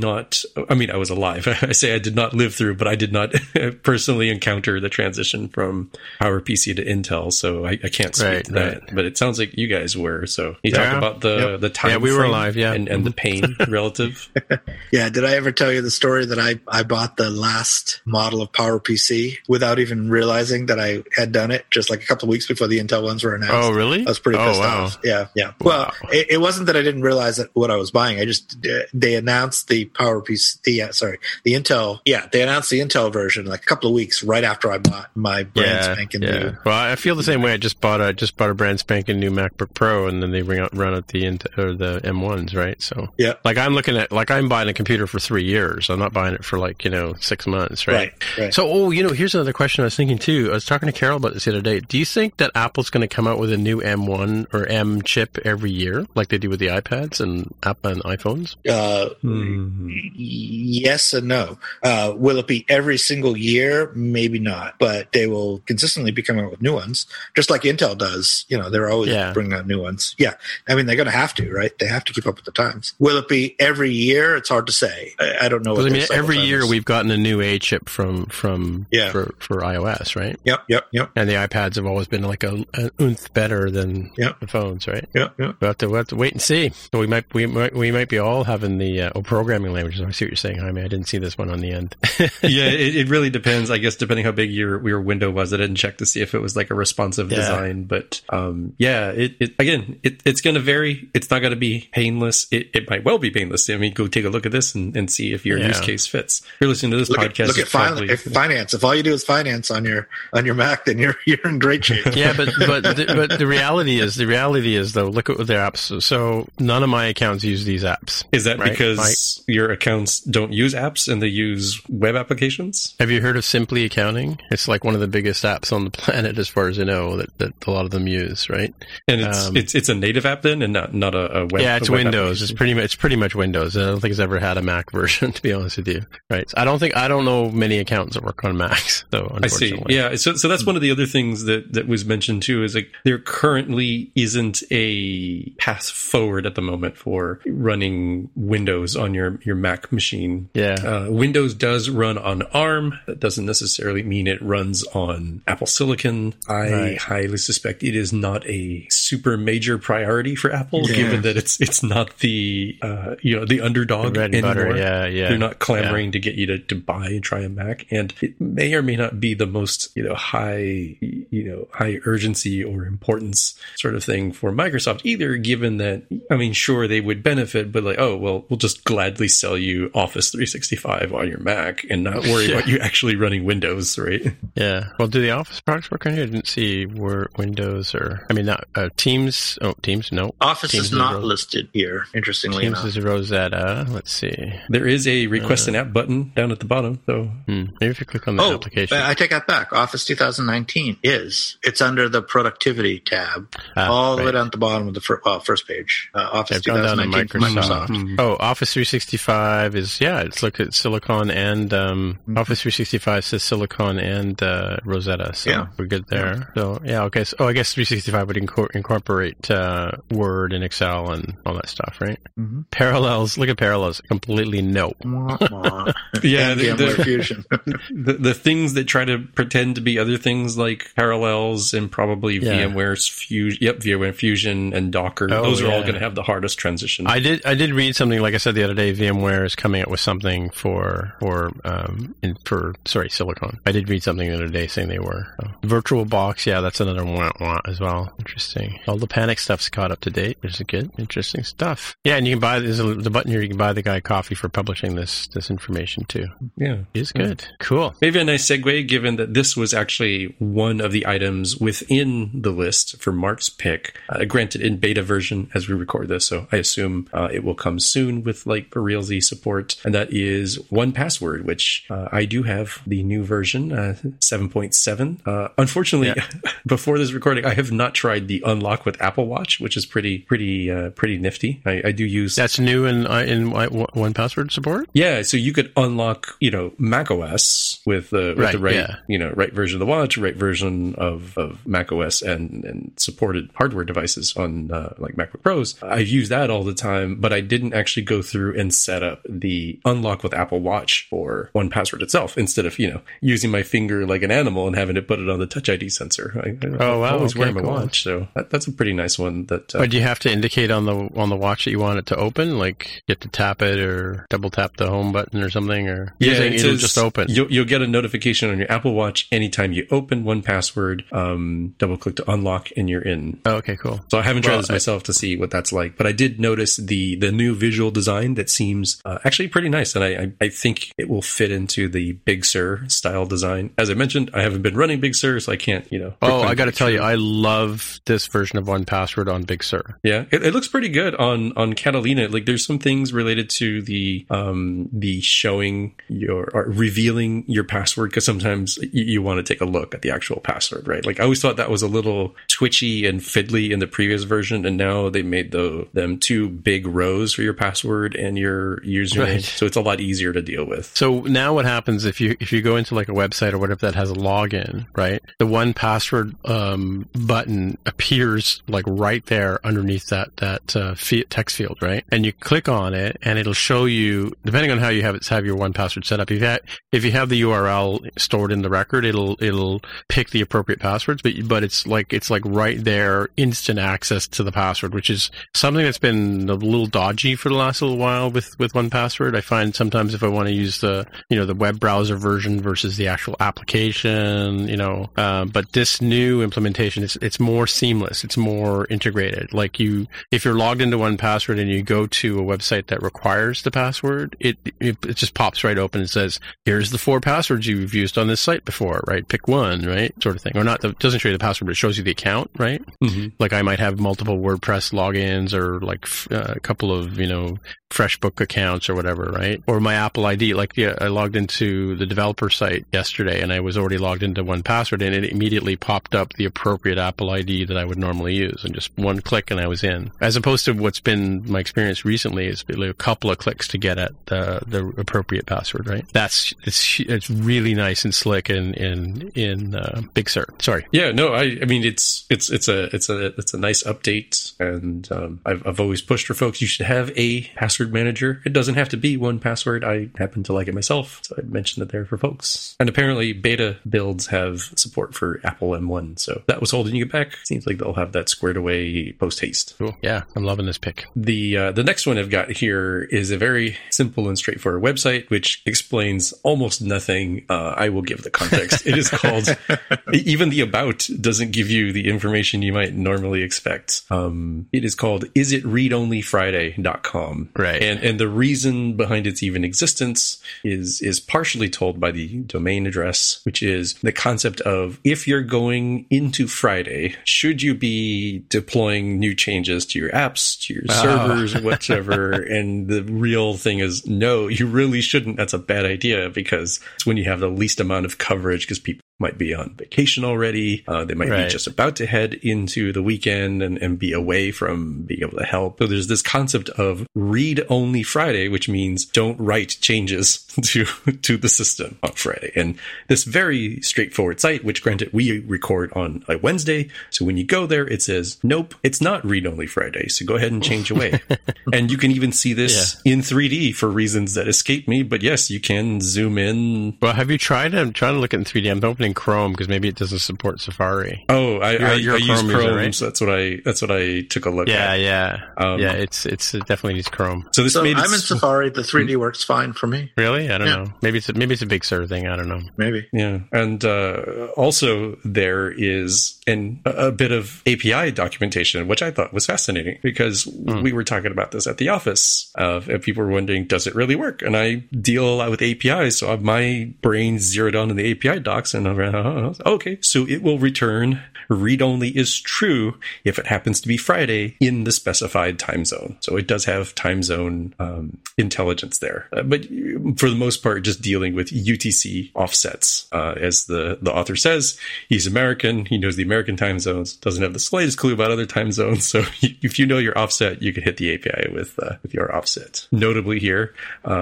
was alive. I say I did not live through, but I did not personally encounter the transition from PowerPC to Intel. So I can't speak to that. But it sounds like you guys were. So you talk about the time. Yeah, we were alive. Yeah. And the pain relative. Yeah. Did I ever tell you the story that I bought the last model of PowerPC without even realizing that I had done it, just like a couple of weeks before the Intel ones were announced? Oh, really? I was pretty pissed off. Yeah. Wow. Well, it wasn't that I didn't realize that what I was buying. They announced the PowerPC, the Intel. Yeah, they announced the Intel version like a couple of weeks right after I bought my brand spanking new. Well, I feel the same way. I just bought a brand spanking new MacBook Pro, and then they run out the the M1s, right? So yeah, I'm buying a computer for 3 years. I'm not buying it for 6 months, right? Right. So, here's another question I was thinking too. I was talking to Carol about this the other day. Do you think that Apple's going to come out with a new M1 or M chip every year, like they do with the iPads and iPhones? Yes and no. Will it be every single year? Maybe not, but they will consistently be coming out with new ones, just like Intel does. They're always bringing out new ones. Yeah. I mean, they're going to have to, right? They have to keep up with the times. Will it be every year? It's hard to say. I don't know. Every year we've gotten a new A chip for iOS, right? Yep. And the iPads have always been like an oomph better than the phones, right? Yep. We'll have to wait and see. So we might be all having the programming languages. I see what you're saying, Jaime. I didn't see this one on the end. Yeah, it really depends. I guess depending how big your window was, I didn't check to see if it was like a responsive design. But it's going to vary. It's not going to be painless. It might well be painless. I mean, go take a look at this and see if your use case fits. If you're listening to this podcast. Look at finance. If all you do is finance on your Mac, then you're in great shape. Yeah, but but the reality is though, look at their apps. So none of my accounts use these apps. Is that right? Because your accounts don't use apps and they use web applications? Have you heard of Simply Accounting? It's like one of the biggest apps on the planet, as far as I know, that a lot of them use, right? And it's a native app then, and not a web. Yeah, it's Windows. It's pretty much Windows. I don't think it's ever had a Mac version, to be honest with you. Right? So I don't know many accountants that work on Macs, though. I see. Yeah. So that's one of the other things that was mentioned too. Is like there currently isn't a path forward at the moment for running Windows on your Mac machine. Yeah. Windows does run on ARM. That doesn't necessarily mean it runs on Apple Silicon. I highly suspect it is not a super major priority for Apple, given that it's not the the underdog the bread and anymore. Butter. Yeah. They're not clamoring to get you to buy and try a Mac, and it may or may not be the most high urgency or importance sort of thing for Microsoft either. Given that, I mean, sure they would benefit, but like, oh well, we'll just gladly sell you Office 365 on your Mac and not worry about you actually running Windows, right? Yeah. Well, do the Office products work on here? I didn't see where Windows not Teams. Oh, Teams, no. Office Teams is not listed here, interestingly Teams enough. is Rosetta. Let's see. There is a request an app button down at the bottom, so maybe if you click on the application. I take that back. Office 2019 it's under the productivity tab, all the way down at the bottom of the first page. Office 2019 from Microsoft. Oh, Office 365 is it's look at Silicon and Office 365 says Silicon and Rosetta, so we're good there. So okay. So I guess 365 would incorporate Word and Excel and all that stuff, right? Mm-hmm. Parallels. Look at Parallels. Completely no. Yeah, VMware Fusion. the things that try to pretend to be other things like Parallels and probably VMware's VMware Fusion and Docker. Those are all going to have the hardest transition. I did read something, like I said the other day, VMware is coming up with something for Silicon. I did read something the other day saying they were. VirtualBox, that's another one as well. Interesting. All the Panic stuff's caught up to date. There's interesting stuff. Yeah, and you can buy, there's the button here, you can buy the guy coffee for publishing this information too. Yeah. It's good. Cool. Maybe a nice segue, given that this was actually one of the items within the list for Mark's pick, granted in beta version as we record this, so I assume it will come soon with like for realsy support, and that is 1Password, which I do have the new version, 7.7. Unfortunately, before this recording, I have not tried the unlock with Apple Watch, which is pretty nifty. I do use that's new in 1Password support. Yeah, so you could unlock Mac OS with the right version of the watch, right version of Mac OS, and supported hardware devices on like MacBook Pros. I've used that all the time, but I didn't actually go through and set up the unlock with Apple Watch for 1Password itself, instead of using my finger like an animal and having to put it on the Touch ID sensor. I always wear my watch, so that's a pretty nice one. But do you have to indicate on the watch that you want it to open? Like you have to tap it or double tap the home button or something? Or it'll just open. You'll get a notification on your Apple Watch anytime you open 1Password. Double click to unlock, and you're in. Oh, okay, cool. So I haven't tried this myself to see what that's like, but I did notice the new visual design that seems actually pretty nice, and I think it will fit into the Big Sur style design. As I mentioned, I haven't been running Big Sur, so I can't. I got to tell you, I love this version of 1Password on Big Sur. Yeah, it looks pretty good on Catalina. Like there's some things related to the showing or revealing your password, because sometimes you want to take a look at the actual password, right? Like I always thought that was a little twitchy and fiddly in the previous version, and now they made them two big rows for your password and your username, so it's a lot easier to deal with. So now what happens if you go into like a website or whatever that has a login, right? The 1Password button appears like right there underneath that text field, right? And you click on it, and it'll show you, depending on how you have your 1Password set up. If you have the URL stored in the record, it'll pick the appropriate passwords, but it's like right there, instant access to the password, which is something that's been a little dodgy for the last little while with 1Password. I find sometimes if I want to use the web browser version versus the actual application, but this new implementation, it's more seamless, it's more integrated. Like if you're logged into 1Password and you go to a website that requires the password, it just pops right open and says, here's the 4 passwords you've used on this site before, right? Pick one, right? Sort of thing. Or not, it doesn't show you the password, but it shows you the account, right? Mm-hmm. Like I might have multiple WordPress logins or like a couple of, FreshBook accounts or whatever, right? Or my Apple ID. Like, I logged into the developer site yesterday and I was already logged into 1Password and it immediately popped up the appropriate Apple ID that I would normally use. And just one click and I was in. As opposed to what's been my experience recently is a couple of clicks to get at the appropriate password, right? It's really nice and slick in Big Sur. Sorry. Yeah, no, I mean it's a nice update, and I've always pushed for folks. You should have a password manager. It doesn't have to be 1Password. I happen to like it myself, so I mentioned it there for folks. And apparently, beta builds have support for Apple M1, so that was holding you back. Seems like they'll have that squared away post haste. Cool. Yeah, I'm loving this pick. The next one I've got here is a very simple and straightforward website which explains almost nothing. I will give the context. It is called. Even the about doesn't give you the information you might normally expect. It is called isitreadonlyfriday.com. Right. And the reason behind its even existence is partially told by the domain address, which is the concept of if you're going into Friday, should you be deploying new changes to your apps, to your servers, whatever? And the real thing is, no, you really shouldn't. That's a bad idea because it's when you have the least amount of coverage because people might be on vacation already. They might be just about to head into the weekend and be away from being able to help. So there's this concept of read-only Friday, which means don't write changes to the system on Friday. And this very straightforward site, which granted we record on a Wednesday. So when you go there, it says, nope, it's not read-only Friday. So go ahead and change away. And you can even see this in 3D for reasons that escape me. But yes, you can zoom in. Well, have you tried? I'm trying to look at in 3D. I'm opening Chrome because maybe it doesn't support Safari. Oh, I use Chrome, user, right? so that's what I took a look at. Yeah. It's definitely needs Chrome. So I'm in Safari. The 3D works fine for me. Really? I don't know. Maybe it's a Big Sur thing. I don't know. Maybe. Yeah, and also there is a bit of API documentation, which I thought was fascinating because we were talking about this at the office. And people were wondering, does it really work? And I deal a lot with APIs, so my brain zeroed on the API docs, and I okay, so it will return read-only is true if it happens to be Friday in the specified time zone. So it does have time zone intelligence there. But for the most part, just dealing with UTC offsets. As the author says, he's American. He knows the American time zones, doesn't have the slightest clue about other time zones. So if you know your offset, you can hit the API with your offset. Notably here,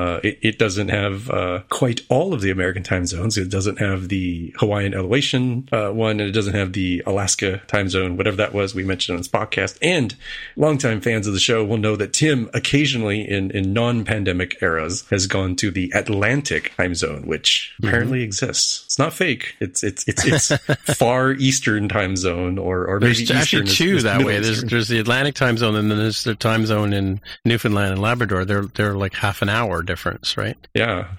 it doesn't have quite all of the American time zones. It doesn't have the Hawaiian elevation one, and it doesn't have the Alaska time zone, whatever that was we mentioned on this podcast. And longtime fans of the show will know that Tim occasionally in non-pandemic eras has gone to the Atlantic time zone, which apparently exists. It's not fake. It's far Eastern time zone or maybe there's actually Eastern two that way. There's the Atlantic time zone, and then there's the time zone in Newfoundland and Labrador. They're like half an hour difference, right? Yeah.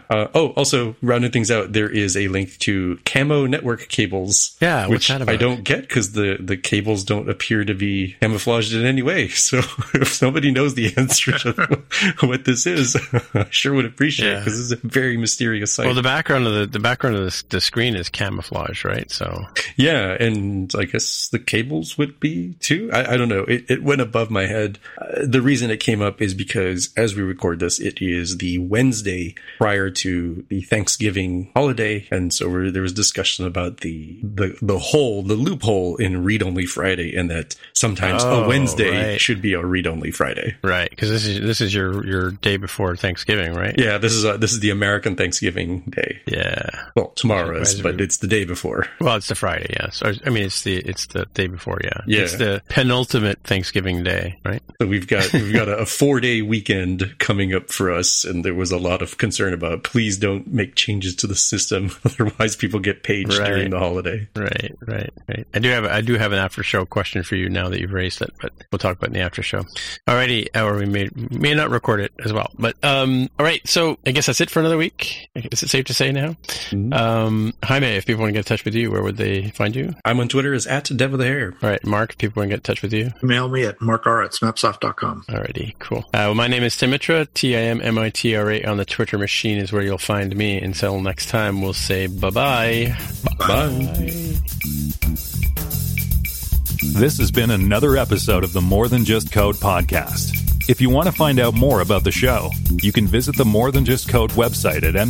Also rounding things out, there is a link to Camo network cables. Yeah, which I don't get because the cables don't appear to be camouflaged in any way. So if somebody knows the answer to what this is, I sure would appreciate it because it's a very mysterious site. Well, the background of the screen is camouflage, right? So yeah, and I guess the cables would be too. I don't know. It went above my head. The reason it came up is because as we record this, it is the Wednesday prior to the Thanksgiving holiday, and so there was discussion about the loophole in read-only Friday, and that sometimes a Wednesday should be a read-only Friday, right? Because this is your day before Thanksgiving, right? Yeah, this is the American Thanksgiving day. Yeah, well, tomorrow is, but it's the day before. Well, it's the Friday, yeah. So I mean, it's the day before, yeah. It's the penultimate Thanksgiving day, right? So we've got a 4-day weekend coming up for us, and there was a lot of concern about please don't make changes to the system, otherwise people get paged during the holiday. Right. I do have an after show question for you now that you've raised it, but we'll talk about it in the after show. Alrighty, or we may not record it as well. But all right, so I guess that's it for another week. Is it safe to say now? Mm-hmm. Jaime, if people want to get in touch with you, where would they find you? I'm on Twitter as @DevWithAHair. All right, Mark, if people want to get in touch with you, email me at markr@smapsoft.com. Alrighty, cool. Well, my name is Timitra, TIMMITRA on the Twitter machine is where you'll find me. Until next time, we'll say bye-bye. Bye. Bye. This has been another episode of the More Than Just Code podcast. If you want to find out more about the show, you can visit the More Than Just Code website at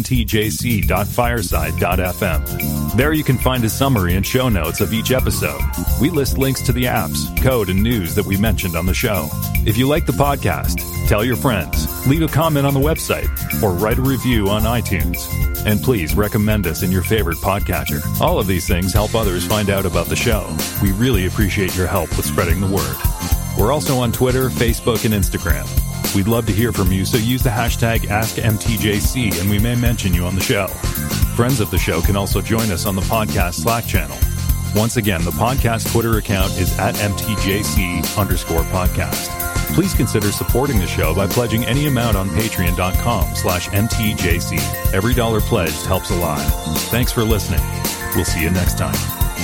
mtjc.fireside.fm. There you can find a summary and show notes of each episode. We list links to the apps, code, and news that we mentioned on the show. If you like the podcast, tell your friends, leave a comment on the website, or write a review on iTunes. And please recommend us in your favorite podcatcher. All of these things help others find out about the show. We really appreciate your help with spreading the word. We're also on Twitter, Facebook, and Instagram. We'd love to hear from you, so use the hashtag AskMTJC and we may mention you on the show. Friends of the show can also join us on the podcast Slack channel. Once again, the podcast Twitter account is at MTJC_podcast. Please consider supporting the show by pledging any amount on patreon.com/MTJC. Every dollar pledged helps a lot. Thanks for listening. We'll see you next time.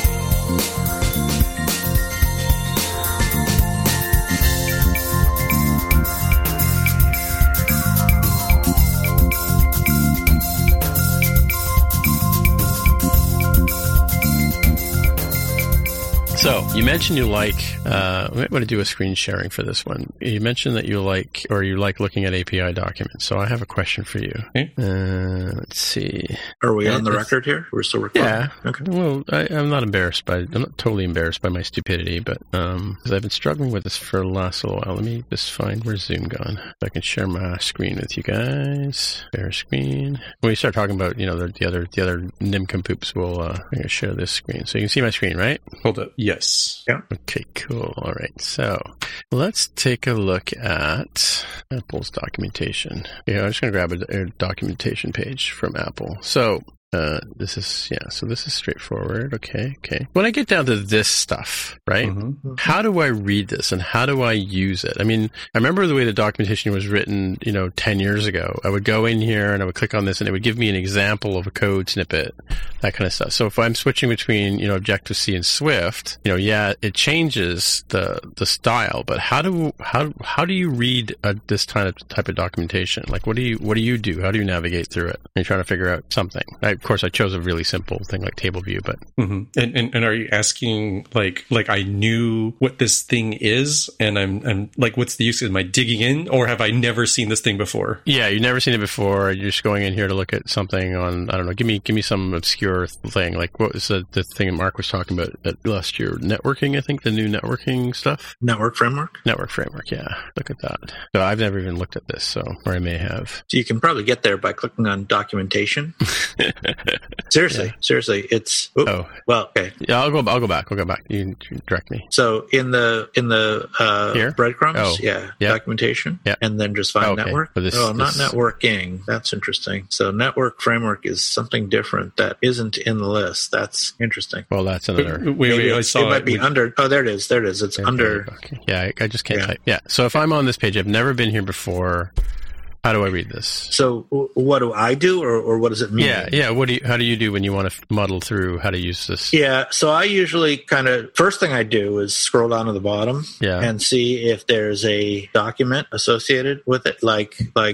So you mentioned you like, I'm going to do a screen sharing for this one. You mentioned that you like looking at API documents. So I have a question for you. Okay. Let's see. Are we on the record here? We're still recording? Yeah. Okay. Well, I'm not totally embarrassed by my stupidity, but, because I've been struggling with this for the last little while. Let me just find, where's Zoom gone? So I can share my screen with you guys. Share screen. When we start talking about, the other nincompoops, I'm going to share this screen. So you can see my screen, right? Hold up. Yes. Yeah. Okay, cool. All right. So let's take a look at Apple's documentation. Yeah, I'm just going to grab a documentation page from Apple. So this is straightforward. Okay. When I get down to this stuff, right? Mm-hmm. How do I read this and how do I use it? I mean, I remember the way the documentation was written, 10 years ago. I would go in here and I would click on this and it would give me an example of a code snippet, that kind of stuff. So if I'm switching between, Objective-C and Swift, it changes the style, but how do you read this type of documentation? Like, what do you do? How do you navigate through it? You're trying to figure out something. Of course, I chose a really simple thing like table view, but and are you asking like I knew what this thing is, and I'm like, what's the use? Am I digging in, or have I never seen this thing before? Yeah, you've never seen it before. You're just going in here to look at something on, I don't know. Give me some obscure thing. Like, what was the thing that Mark was talking about last year? Networking, I think, the new networking stuff. Network framework. Yeah. Look at that. So I've never even looked at this, or I may have. So you can probably get there by clicking on documentation. Seriously, it's. Well, okay. Yeah, I'll go back. You direct me. So in the Here? breadcrumbs, documentation, and then just find network. Not networking. That's interesting. So network framework is something different that isn't in the list. That's interesting. Well, that's another. Wait, I saw it. Might be under. Oh, there it is. It's under. Okay. Yeah, I just can't type. Yeah. So if I'm on this page, I've never been here before. How do I read this? So what do I do, or what does it mean? Yeah. How do you do when you want to muddle through how to use this? Yeah, so I usually first thing I do is scroll down to the bottom and see if there's a document associated with it, like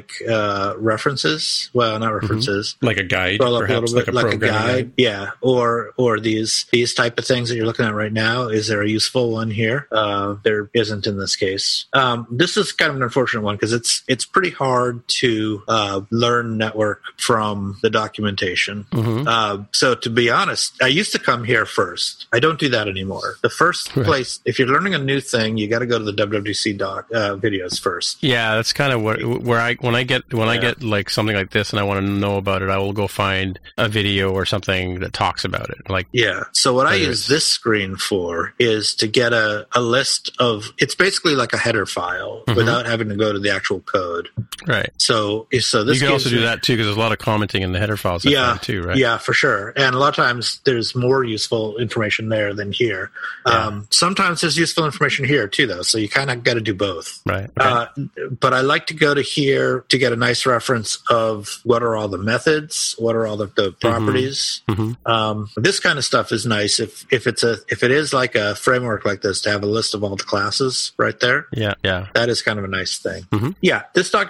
references. Well, not references. Like a guide, scroll up perhaps, a little bit, like a guide. Yeah, or these type of things that you're looking at right now. Is there a useful one here? There isn't in this case. This is kind of an unfortunate one because it's pretty hard to learn network from the documentation. So to be honest, I used to come here first. I don't do that anymore. The first place, if you're learning a new thing, you got to go to the WWDC videos first. Yeah, that's kind of when I get like something like this and I want to know about it, I will go find a video or something that talks about it. So what I use this screen for is to get a list of. It's basically like a header file without having to go to the actual code. Right. So this you can also do that too because there's a lot of commenting in the header files. Too, right? Yeah, for sure. And a lot of times there's more useful information there than here. Sometimes there's useful information here too, though. So you kind of got to do both. Right. Okay. But I like to go to here to get a nice reference of what are all the methods, what are all the properties. This kind of stuff is nice if it is like a framework like this to have a list of all the classes right there. Yeah. That is kind of a nice thing. Yeah, this documentation is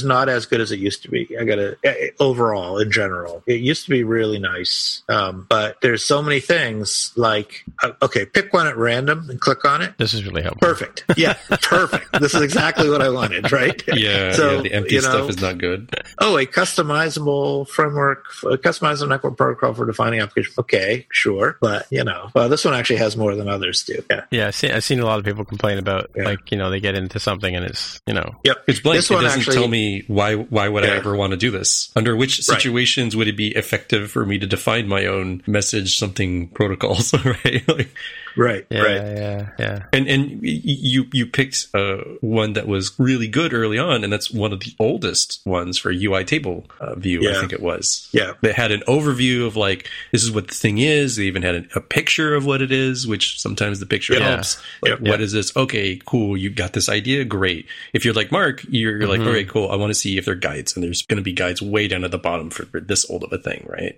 not as good as it used to be. Overall, in general, it used to be really nice. But there's so many things like, okay, pick one at random and click on it. This is really helpful. Perfect. Yeah, perfect. This is exactly what I wanted, right? So the empty stuff is not good. Oh, a customizable framework, a customizable network protocol for defining applications. Okay, sure. But, well, this one actually has more than others do. Yeah, I've seen a lot of people complain about, they get into something and it's, Yep. It's blank. This it one doesn't actually, tell me why would I ever want to do this? Under which situations would it be effective for me to define my own message something protocols, right? Right. Yeah. And you picked one that was really good early on, and that's one of the oldest ones for UI table view, I think it was. Yeah. They had an overview of this is what the thing is. They even had a picture of what it is, which sometimes the picture helps. What is this? Okay, cool. You got this idea. Great. If you're like Mark, you're like, okay, cool. I want to see if there are guides, and there's going to be guides way down at the bottom for this old of a thing, right?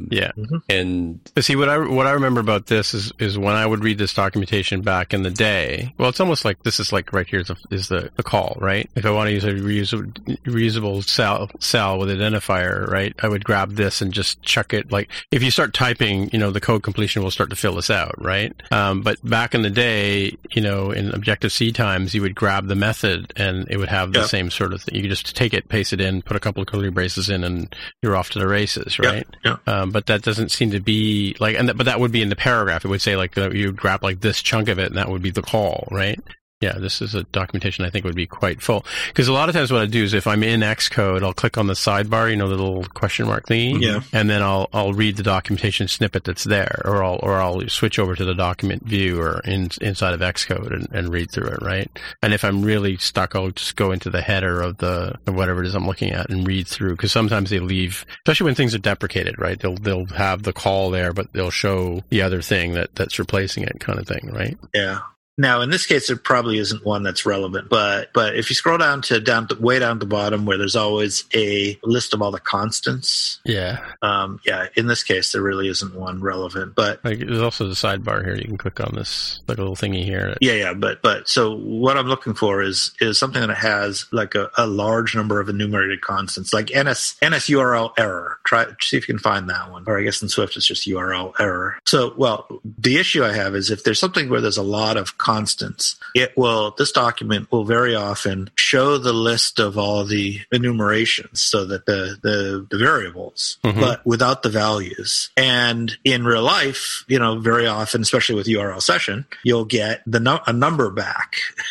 And see what I remember about this is when I would read this documentation back in the day. Well, it's almost like this is like right here is the call, right? If I want to use a reusable cell with identifier, right? I would grab this and just chuck it. Like if you start typing, the code completion will start to fill this out, right? But back in the day, in Objective-C times, you would grab the method and it would have the same sort of thing. You could just take it, paste it in, put a couple of curly braces in, and you're off to the races, right? But that doesn't seem to be like, but that would be in the paragraph. It would say like you grab like this chunk of it, and that would be the call, right? Yeah, this is a documentation I think would be quite full. Because a lot of times what I do is if I'm in Xcode, I'll click on the sidebar, the little question mark thingy, and then I'll read the documentation snippet that's there, or I'll switch over to the document view or inside of Xcode and read through it, right? And if I'm really stuck, I'll just go into the header of whatever it is I'm looking at and read through. Because sometimes they leave, especially when things are deprecated, right? They'll have the call there, but they'll show the other thing that's replacing it, kind of thing, right? Yeah. Now, in this case, there probably isn't one that's relevant, but if you scroll way down to the bottom where there's always a list of all the constants. Yeah. In this case, there really isn't one relevant, but there's also the sidebar here. You can click on this little thingy here. But so what I'm looking for is something that has like a large number of enumerated constants, like NS URL error. See if you can find that one. Or I guess in Swift, it's just URL error. So, the issue I have is if there's something where there's a lot of constants, this document will very often show the list of all the enumerations, so that the variables, but without the values. And in real life, very often, especially with URL session, you'll get a number back.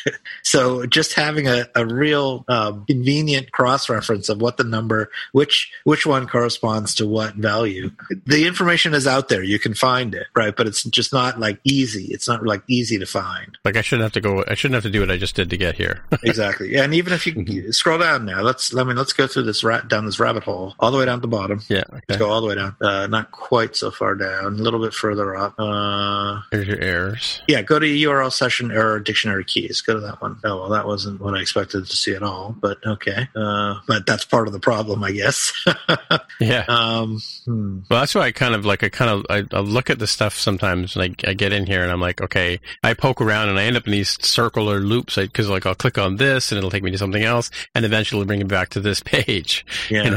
So just having a real convenient cross-reference of what the number, which one corresponds to what value. The information is out there. You can find it, right? But it's just not like easy. It's not like easy to find. Like I shouldn't have to do what I just did to get here. Exactly. Yeah, and even if you scroll down now, let's go through this down this rabbit hole all the way down to the bottom. Yeah. Okay. Let's go all the way down. Not quite so far down. A little bit further up. Here's your errors. Yeah, go to URL session error dictionary keys. Go to that one. Oh, well, that wasn't what I expected to see at all. But okay. But that's part of the problem, I guess. Yeah. Well, that's why I look at the stuff sometimes, and I get in here and I'm like, okay, I poke around and I end up in these circular loops because I'll click on this and it'll take me to something else and eventually bring it back to this page.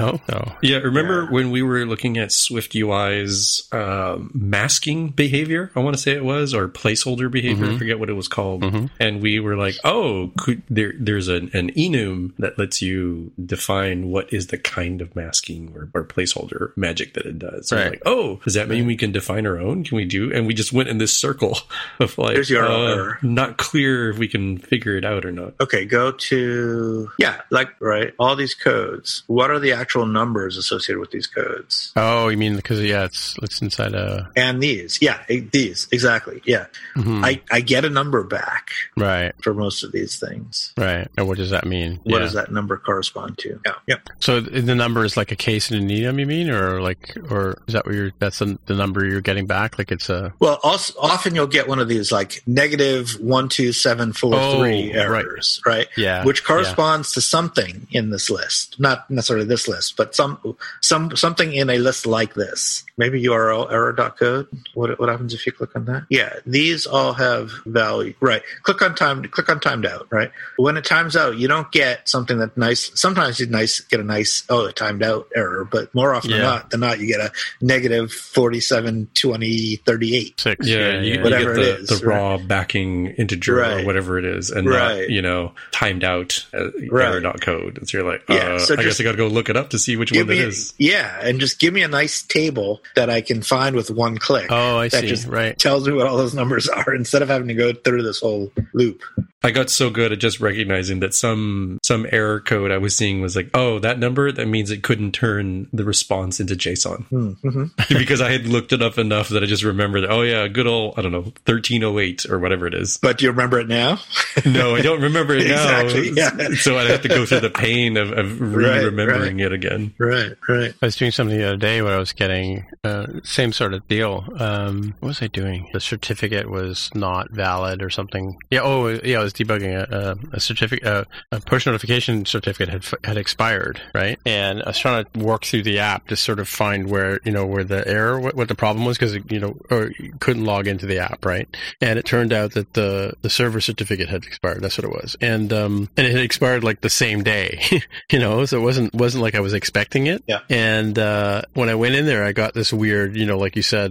Remember when we were looking at Swift UI's masking behavior, I want to say it was, or placeholder behavior, I forget what it was called, and we were like, there's an enum that lets you define what is the kind of masking or placeholder magic that it does. Right. We're like, does that mean we can define our own? Can we do? And we just went in this circle of like, there's your error. Not clear if we can figure it out or not. Okay, go to all these codes. What are the actual numbers associated with these codes? Oh, you mean because it's inside a and these exactly. Yeah, I get a number back for most of these things. Right, and what does that mean? What does that number correspond to? Yeah. So the number is like a case and an enum, you mean, or is that that's the number you're getting back? Like it's a Well, also, often you'll get one of these like -12743 errors, right? Yeah. Which corresponds to something in this list. Not necessarily this list, but something in a list like this. Maybe URL error.code. What happens if you click on that? Yeah, these all have value. Right. Click on timed out, right? When it times out, you don't get something that's nice. Sometimes you get a nice, it timed out error, but more often than not, you get a -472038. Whatever it is. The raw backing integer or whatever it is, and not, timed out error.code. And so you're like, so I guess I got to go look it up to see which one that is. Yeah, and just give me a nice table that I can find with one click. Oh, I see. Just right. tells me what all those numbers are instead of having to go through this whole loop. I got so good at just recognizing that some error code I was seeing was like, oh, that number, that means it couldn't turn the response into JSON. Mm-hmm. Because I had looked it up enough that I just remembered, good old, 1308 or whatever it is. But do you remember it now? No, I don't remember it now. Exactly, yeah. So I'd have to go through the pain of re-remembering it again. Right. I was doing something the other day when I was getting same sort of deal. What was I doing? The certificate was not valid or something. I was debugging a certificate, a push notification certificate had expired, right? And I was trying to work through the app to sort of find where the error, what the problem was, because or you couldn't log into the app, right? And it turned out that the server certificate had expired. That's what it was, and it had expired like the same day, so it wasn't like I was expecting it. Yeah. And when I went in there, I got this weird, like you said,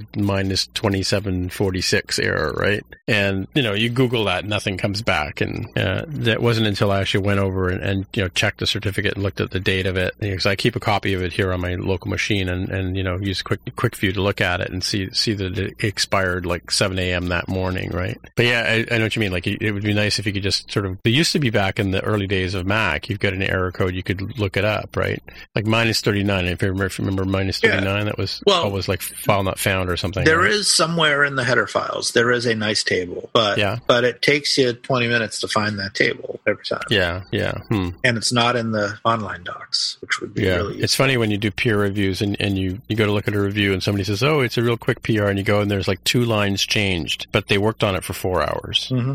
-2746 error, right? And you Google that, nothing comes back. And that wasn't until I actually went over and checked the certificate and looked at the date of it. Because I keep a copy of it here on my local machine and use quick view to look at it and see that it expired like 7 a.m. that morning, right? But yeah, I know what you mean. Like it would be nice if you could just sort of. There used to be back in the early days of Mac, you've got an error code, you could look it up, right? Like -39. If you remember -39, that was always like file not found or something. There is somewhere in the header files, there is a nice table, but it takes you 20 minutes to find that table every time. Yeah. And it's not in the online docs, which would be really useful. It's funny when you do peer reviews and you go to look at a review and somebody says, oh, it's a real quick PR, and you go and there's like 2 lines changed, but they worked on it for 4 hours. Mm-hmm.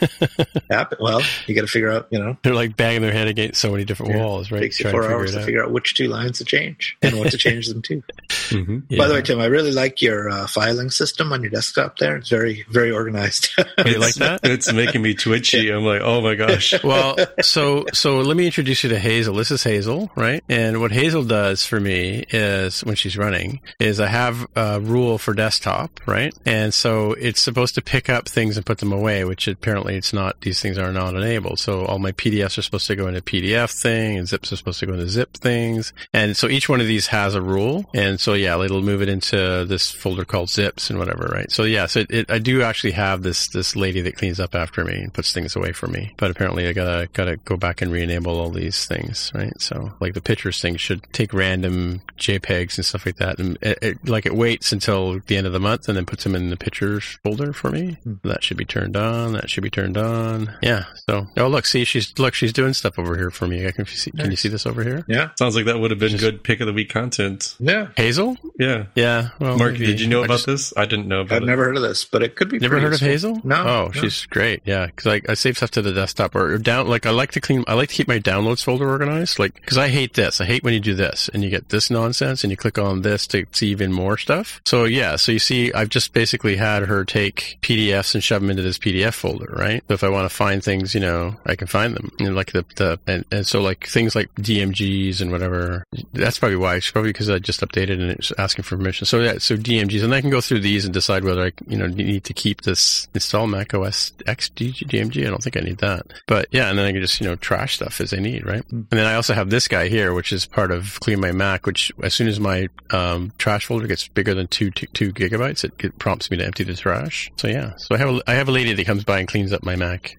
Well, you got to figure out, They're like banging their head against so many different walls, right? It takes you 4 hours to figure out which 2 lines to change and what to change them to. Mm-hmm. Yeah. By the way, Tim, I really like your filing system on your desktop there. It's very, very organized. You like that? It's making me twitchy. I'm like, oh my gosh. Well, so let me introduce you to Hazel. This is Hazel, right? And what Hazel does for me is, when she's running, is I have a rule for desktop, right? And so it's supposed to pick up things and put them away, which apparently it's not, these things are not enabled. So all my PDFs are supposed to go into PDF thing, and zips are supposed to go into zip things. And so each one of these has a rule. And so, it'll move it into this folder called zips and whatever, right? So I do actually have this lady that cleans up after me and puts things away for me. But apparently I gotta go back and re-enable all these things, right? So like the pictures thing should take random JPEGs and stuff like that, and it waits until the end of the month and then puts them in the pictures folder for me. That should be turned on. That should be turned on. Yeah. So look, she's doing stuff over here for me. Can you see this over here? Yeah. Sounds like that would have been good pick of the week content. Yeah. Hazel? Yeah. Yeah. Well, Mark, did you know about this? I didn't know about it. I've never heard of this, but it could be. Never heard useful. of Hazel? No. Oh, she's great. Yeah, because I save stuff to the desktop or down. Like I like to keep my downloads folder organized. Like, because I hate this. I hate when you do this and you get this nonsense and you click on this to see even more stuff. So you see, I've just basically had her take PDFs and shove them into this PDF folder, right? So if I want to find things, I can find them. And like and so like things like DMGs and whatever. That's probably why. It's probably because I just updated and it's asking for permission. So DMGs, and I can go through these and decide whether I need to keep this install Mac OS X DMG. I don't think I need that, but and then I can just trash stuff as I need, right? And then I also have this guy here, which is part of Clean My Mac, which as soon as my trash folder gets bigger than 2 gigabytes, it prompts me to empty the trash. So I have a lady that comes by and cleans up my Mac.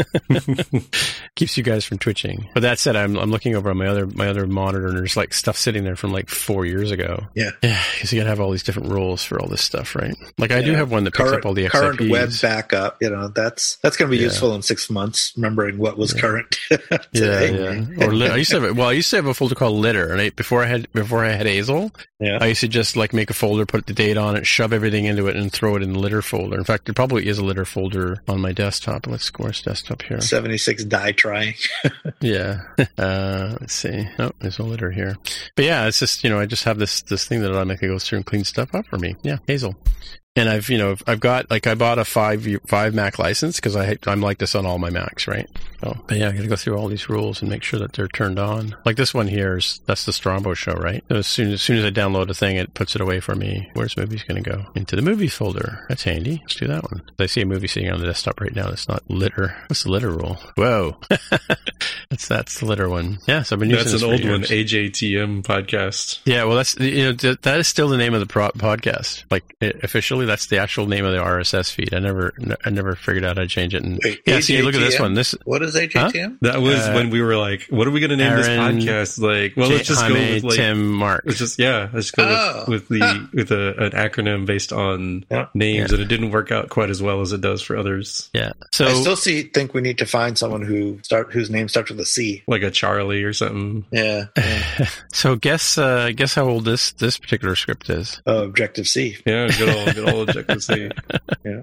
Keeps you guys from twitching. But that said, I'm looking over on my other monitor, and there's like stuff sitting there from like 4 years ago. Yeah, because you gotta have all these different rules for all this stuff, right? Like I do have one that picks up all the XIPs. Current web backup. That's going to be useful useful in 6 months, remembering what was current today. Yeah. Or I used to have a folder called litter, and before I had Hazel, I used to just like make a folder, put the date on it, shove everything into it, and throw it in the litter folder. In fact, there probably is a litter folder on my desktop. Let's go to desktop here. 76 die trying. Yeah. Let's see. Oh, there's a litter here. But yeah, it's just, I just have this thing that automatically goes through and cleans stuff up for me. Yeah, Hazel. And I've got, like, I bought a 5 Mac license because I'm like this on all my Macs, right? So, but yeah, I got to go through all these rules and make sure that they're turned on. Like this one here that's the Strombo show, right? So as soon as I download a thing, it puts it away for me. Where's movies going to go? Into the movies folder. That's handy. Let's do that one. I see a movie sitting on the desktop right now. That's not litter. What's the litter rule? Whoa. That's the litter one. Yeah, so I've been using this for years. That's an old one, AJTM podcast. Yeah, well, that's, that is still the name of the podcast. Like, officially, that's the actual name of the RSS feed. I never figured out how to change it. And wait, yeah, see, look at this one. What is AJTM? Huh? That was when we were like, what are we going to name Aaron, this podcast? Like, well, let's just go with like Tim, Mark. Let's just go with an acronym based on names, and it didn't work out quite as well as it does for others. Yeah. So I still think we need to find someone whose name starts with a C, like a Charlie or something. Yeah. So guess how old this particular script is. Objective C. Yeah, good old Objective C. Yeah.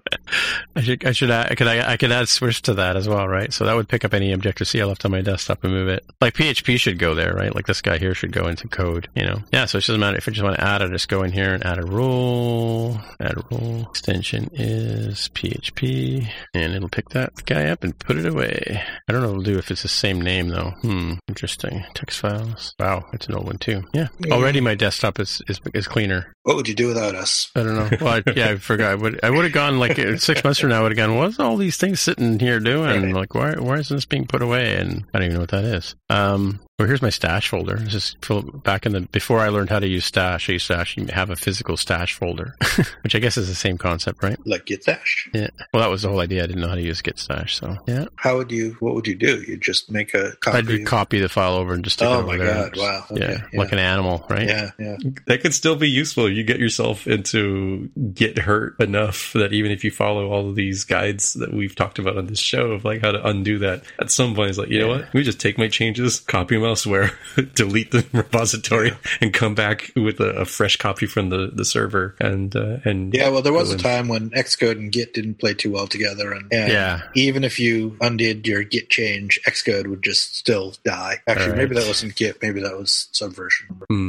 I could add Swish to that as well, right? So that would pick up any Objective C I left on my desktop and move it. Like PHP should go there, right? Like this guy here should go into code, Yeah, so it doesn't matter if I just want to add it, just go in here and add a rule. Add a rule. Extension is PHP, and it'll pick that guy up and put it away. I don't know what it'll do if it's the same name though. Interesting. Text files. Wow, it's an old one too. Yeah. Already my desktop is cleaner. What would you do without us? I don't know. Well, I forgot. I would have gone like 6 months from now. I would have gone, what's all these things sitting here doing? Right. Like, why isn't this being put away? And I don't even know what that is. Well, here's my stash folder. This is back before I learned how to use Stash. I used to actually have a physical stash folder, which I guess is the same concept, right? Like Git Stash. Yeah. Well, that was the whole idea. I didn't know how to use Git Stash, so yeah. What would you do? You'd just make a copy? I'd copy the file over and just stick it over there. Oh my God! Wow. Okay. Yeah, like an animal, right? Yeah. That could still be useful. You get yourself into Git hurt enough that even if you follow all of these guides that we've talked about on this show of like how to undo that, at some point it's like, you know what? Let me just take my changes, copy them elsewhere, delete the repository, and come back with a fresh copy from the server. And yeah, well, there was a time when Xcode and Git didn't play too well together, and even if you undid your Git change, Xcode would just still die. Actually, maybe that wasn't Git, maybe that was Subversion.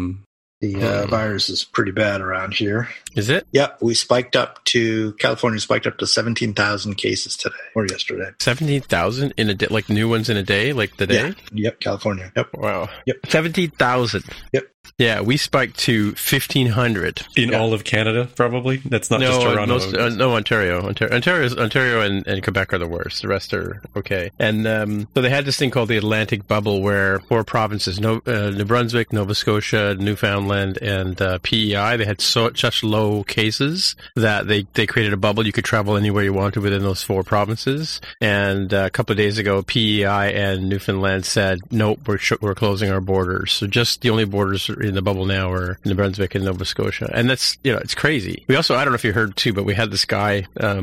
The virus is pretty bad around here. Is it? Yeah, California spiked up to 17,000 cases today or yesterday. 17,000 in a day, like new ones in a day, like the day? Yeah. Yep, California. Yep. Wow. Yep. 17,000. Yep. Yeah, we spiked to 1,500 in all of Canada. Probably that's not just Toronto. No, Ontario and Quebec are the worst. The rest are okay. And so they had this thing called the Atlantic Bubble, where 4 provinces: New Brunswick, Nova Scotia, Newfoundland, and PEI. They had such low cases that they created a bubble. You could travel anywhere you wanted within those 4 provinces. And a couple of days ago, PEI and Newfoundland said, "Nope, we're closing our borders." So just the only borders in the bubble now are New Brunswick and Nova Scotia. And that's, it's crazy. We also, I don't know if you heard too, but we had this guy,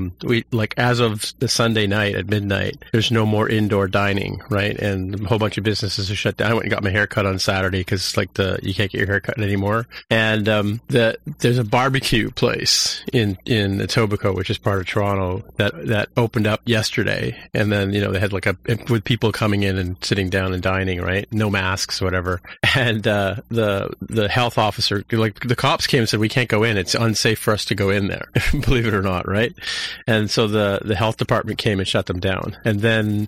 as of the Sunday night at midnight, there's no more indoor dining, right? And a whole bunch of businesses are shut down. I went and got my hair cut on Saturday because you can't get your hair cut anymore. And there's a barbecue place in Etobicoke, which is part of Toronto, that opened up yesterday. And then, they had with people coming in and sitting down and dining, right? No masks, whatever. And the health officer, the cops came and said, we can't go in. It's unsafe for us to go in there, believe it or not, right? And so the health department came and shut them down. And then,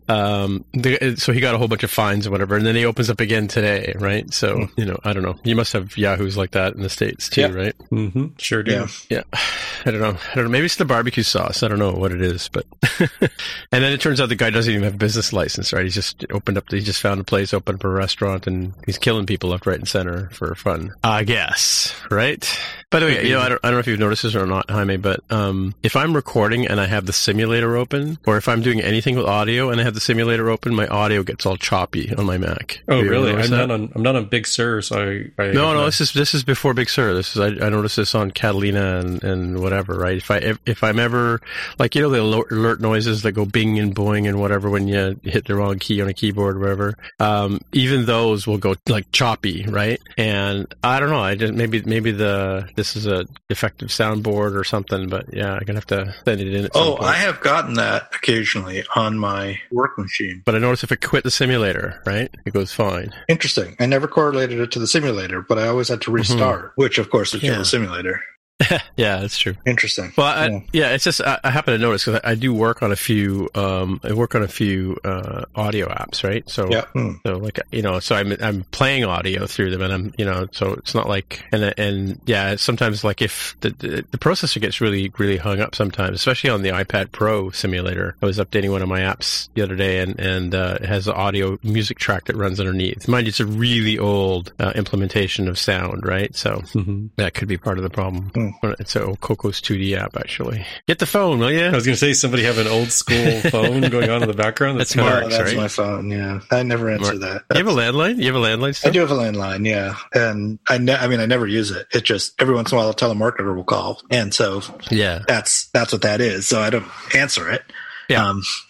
so he got a whole bunch of fines or whatever. And then he opens up again today, right? So, I don't know. You must have Yahoos like that in the States too, right? Mm-hmm. Sure do. Yeah. I don't know. Maybe it's the barbecue sauce. I don't know what it is, but, and then it turns out the guy doesn't even have a business license, right? He just found a place, opened up a restaurant, and he's killing people left, right, and center for super fun, I guess, right? By the way, I don't know if you've noticed this or not, Jaime, but if I'm recording and I have the simulator open, or if I'm doing anything with audio and I have the simulator open, my audio gets all choppy on my Mac. Oh, really? I'm not on Big Sur, so No, this is before Big Sur. I noticed this on Catalina and whatever, right? If I'm ever, like, the alert noises that go bing and boing and whatever when you hit the wrong key on a keyboard or whatever, even those will go like choppy, right? And I don't know, maybe this is a defective soundboard or something, but yeah, I'm gonna have to send it in at some point. I have gotten that occasionally on my work machine. But I noticed if I quit the simulator, right, it goes fine. Interesting. I never correlated it to the simulator, but I always had to restart, which of course would kill the simulator. Yeah, that's true. Interesting. Well, it's just I happen to notice because I do work on a few audio apps, right? So, so like so I'm playing audio through them, and I'm so it's not like and sometimes like if the processor gets really hung up sometimes, especially on the iPad Pro simulator. I was updating one of my apps the other day, and it has the audio music track that runs underneath. Mind you, it's a really old implementation of sound, right? So that could be part of the problem. It's an old Cocos 2D app, actually. Get the phone, will you? I was going to say, somebody have an old school phone going on in the background. That's Mark's, that's right? my phone, yeah. I never answer that. You have a landline? You have a landline still? I do have a landline, yeah. And I never use it. It just, every once in a while, a telemarketer will call. And so that's what that is. So I don't answer it. Yeah.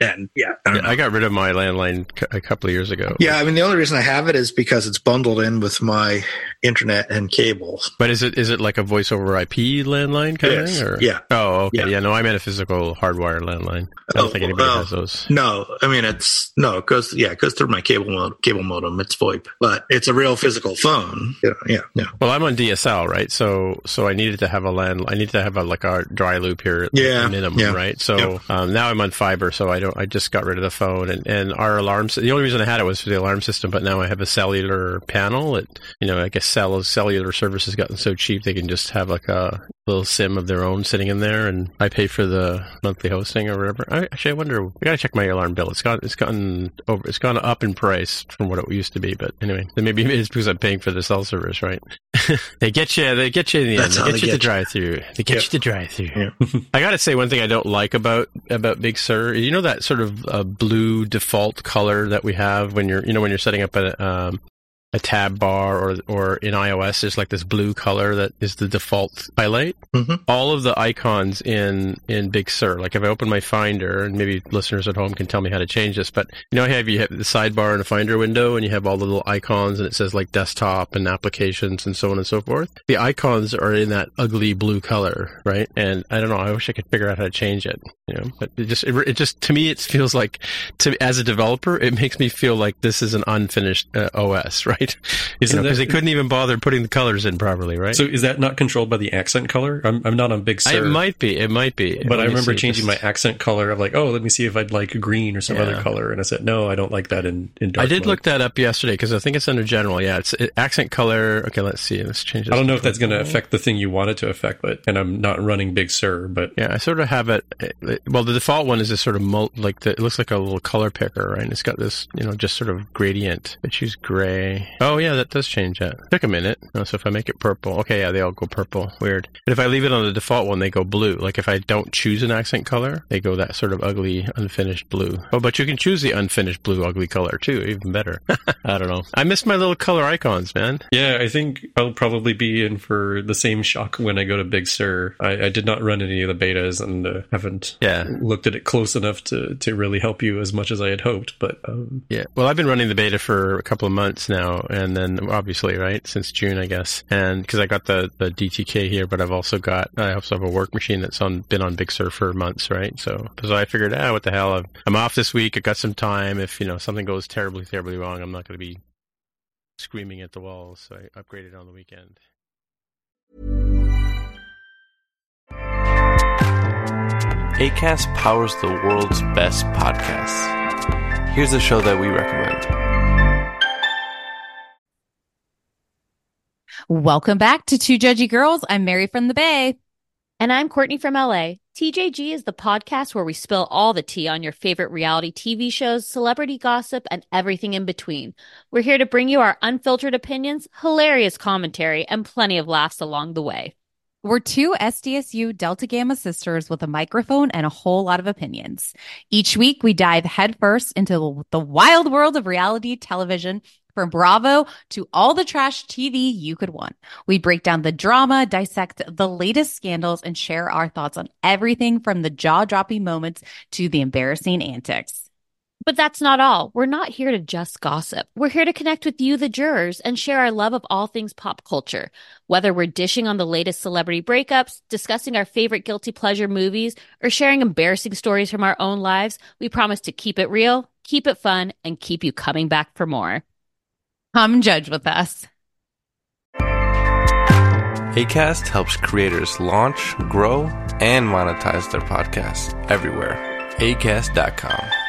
I got rid of my landline a couple of years ago. Yeah, I mean, the only reason I have it is because it's bundled in with my internet and cable. But is it like a voice over IP landline kind of thing? Or? Yeah. Oh, okay. Yeah. No, I meant a physical hardwire landline. I don't think anybody has those. No, I mean, it goes through my cable modem. It's VoIP, but it's a real physical phone. Yeah. Well, I'm on DSL, right? So I needed to have I need to have a dry loop here at the minimum, right? So now I'm on fiber, so I just got rid of the phone and our alarms. The only reason I had it was for the alarm system, but now I have a cellular panel. I guess cellular service has gotten so cheap they can just have like a little SIM of their own sitting in there, and I pay for the monthly hosting or whatever. I wonder. I gotta check my alarm bill. It's gone up in price from what it used to be. But anyway, then maybe it's because I'm paying for the cell service, right? They get you in the end. They get you to drive through. They get you to drive through. Yeah. I gotta say one thing I don't like about Big Sur. You know that sort of blue default color that we have when you're setting up a tab bar or in iOS, there's like this blue color that is the default highlight. Mm-hmm. All of the icons in Big Sur, like if I open my Finder, and maybe listeners at home can tell me how to change this, but you have the sidebar in a Finder window, and you have all the little icons, and it says like desktop and applications and so on and so forth. The icons are in that ugly blue color, right? And I don't know. I wish I could figure out how to change it. But it just to me, it feels like as a developer, it makes me feel like this is an unfinished OS, right? Because they couldn't even bother putting the colors in properly, right? So is that not controlled by the accent color? I'm not on Big Sur. It might be. But I remember changing my accent color of like, let me see if I'd like green or some other color. And I said, no, I don't like that in dark I did mode. Look that up yesterday because I think it's under general. Yeah, it's accent color. Okay, let's see. Let's change this. I don't know if that's going to affect the thing you want it to affect, and I'm not running Big Sur, but... Yeah, I sort of have it... Well, the default one is this sort of... it looks like a little color picker, right? And it's got this, just sort of gradient. I choose gray. Oh, yeah, that does change that. Took a minute. So if I make it purple... Okay, yeah, they all go purple. Weird. But if I leave it on the default one, they go blue. Like if I don't choose an accent color, they go that sort of ugly, unfinished blue. Oh, but you can choose the unfinished blue, ugly color too. Even better. I don't know. I miss my little color icons, man. Yeah, I think I'll probably be in for the same shock when I go to Big Sur. I did not run any of the betas and haven't looked at it close enough to really help you as much as I had hoped. But yeah, well, I've been running the beta for a couple of months now, and then obviously, right, since June, I guess, and because I got the DTK here, but I also have a work machine that's been on Big Sur for months, right? So I figured, what the hell? I'm off this week. I got some time. If something goes terribly, terribly wrong, I'm not going to be screaming at the walls. So I upgraded on the weekend. Acast powers the world's best podcasts. Here's a show that we recommend. Welcome back to Two Judgy Girls. I'm Mary from the Bay. And I'm Courtney from LA. TJG is the podcast where we spill all the tea on your favorite reality TV shows, celebrity gossip, and everything in between. We're here to bring you our unfiltered opinions, hilarious commentary, and plenty of laughs along the way. We're two SDSU Delta Gamma sisters with a microphone and a whole lot of opinions. Each week, we dive headfirst into the wild world of reality television, from Bravo to all the trash TV you could want. We break down the drama, dissect the latest scandals, and share our thoughts on everything from the jaw-dropping moments to the embarrassing antics. But that's not all. We're not here to just gossip. We're here to connect with you, the jurors, and share our love of all things pop culture. Whether we're dishing on the latest celebrity breakups, discussing our favorite guilty pleasure movies, or sharing embarrassing stories from our own lives, we promise to keep it real, keep it fun, and keep you coming back for more. Come judge with us. Acast helps creators launch, grow, and monetize their podcasts everywhere. Acast.com.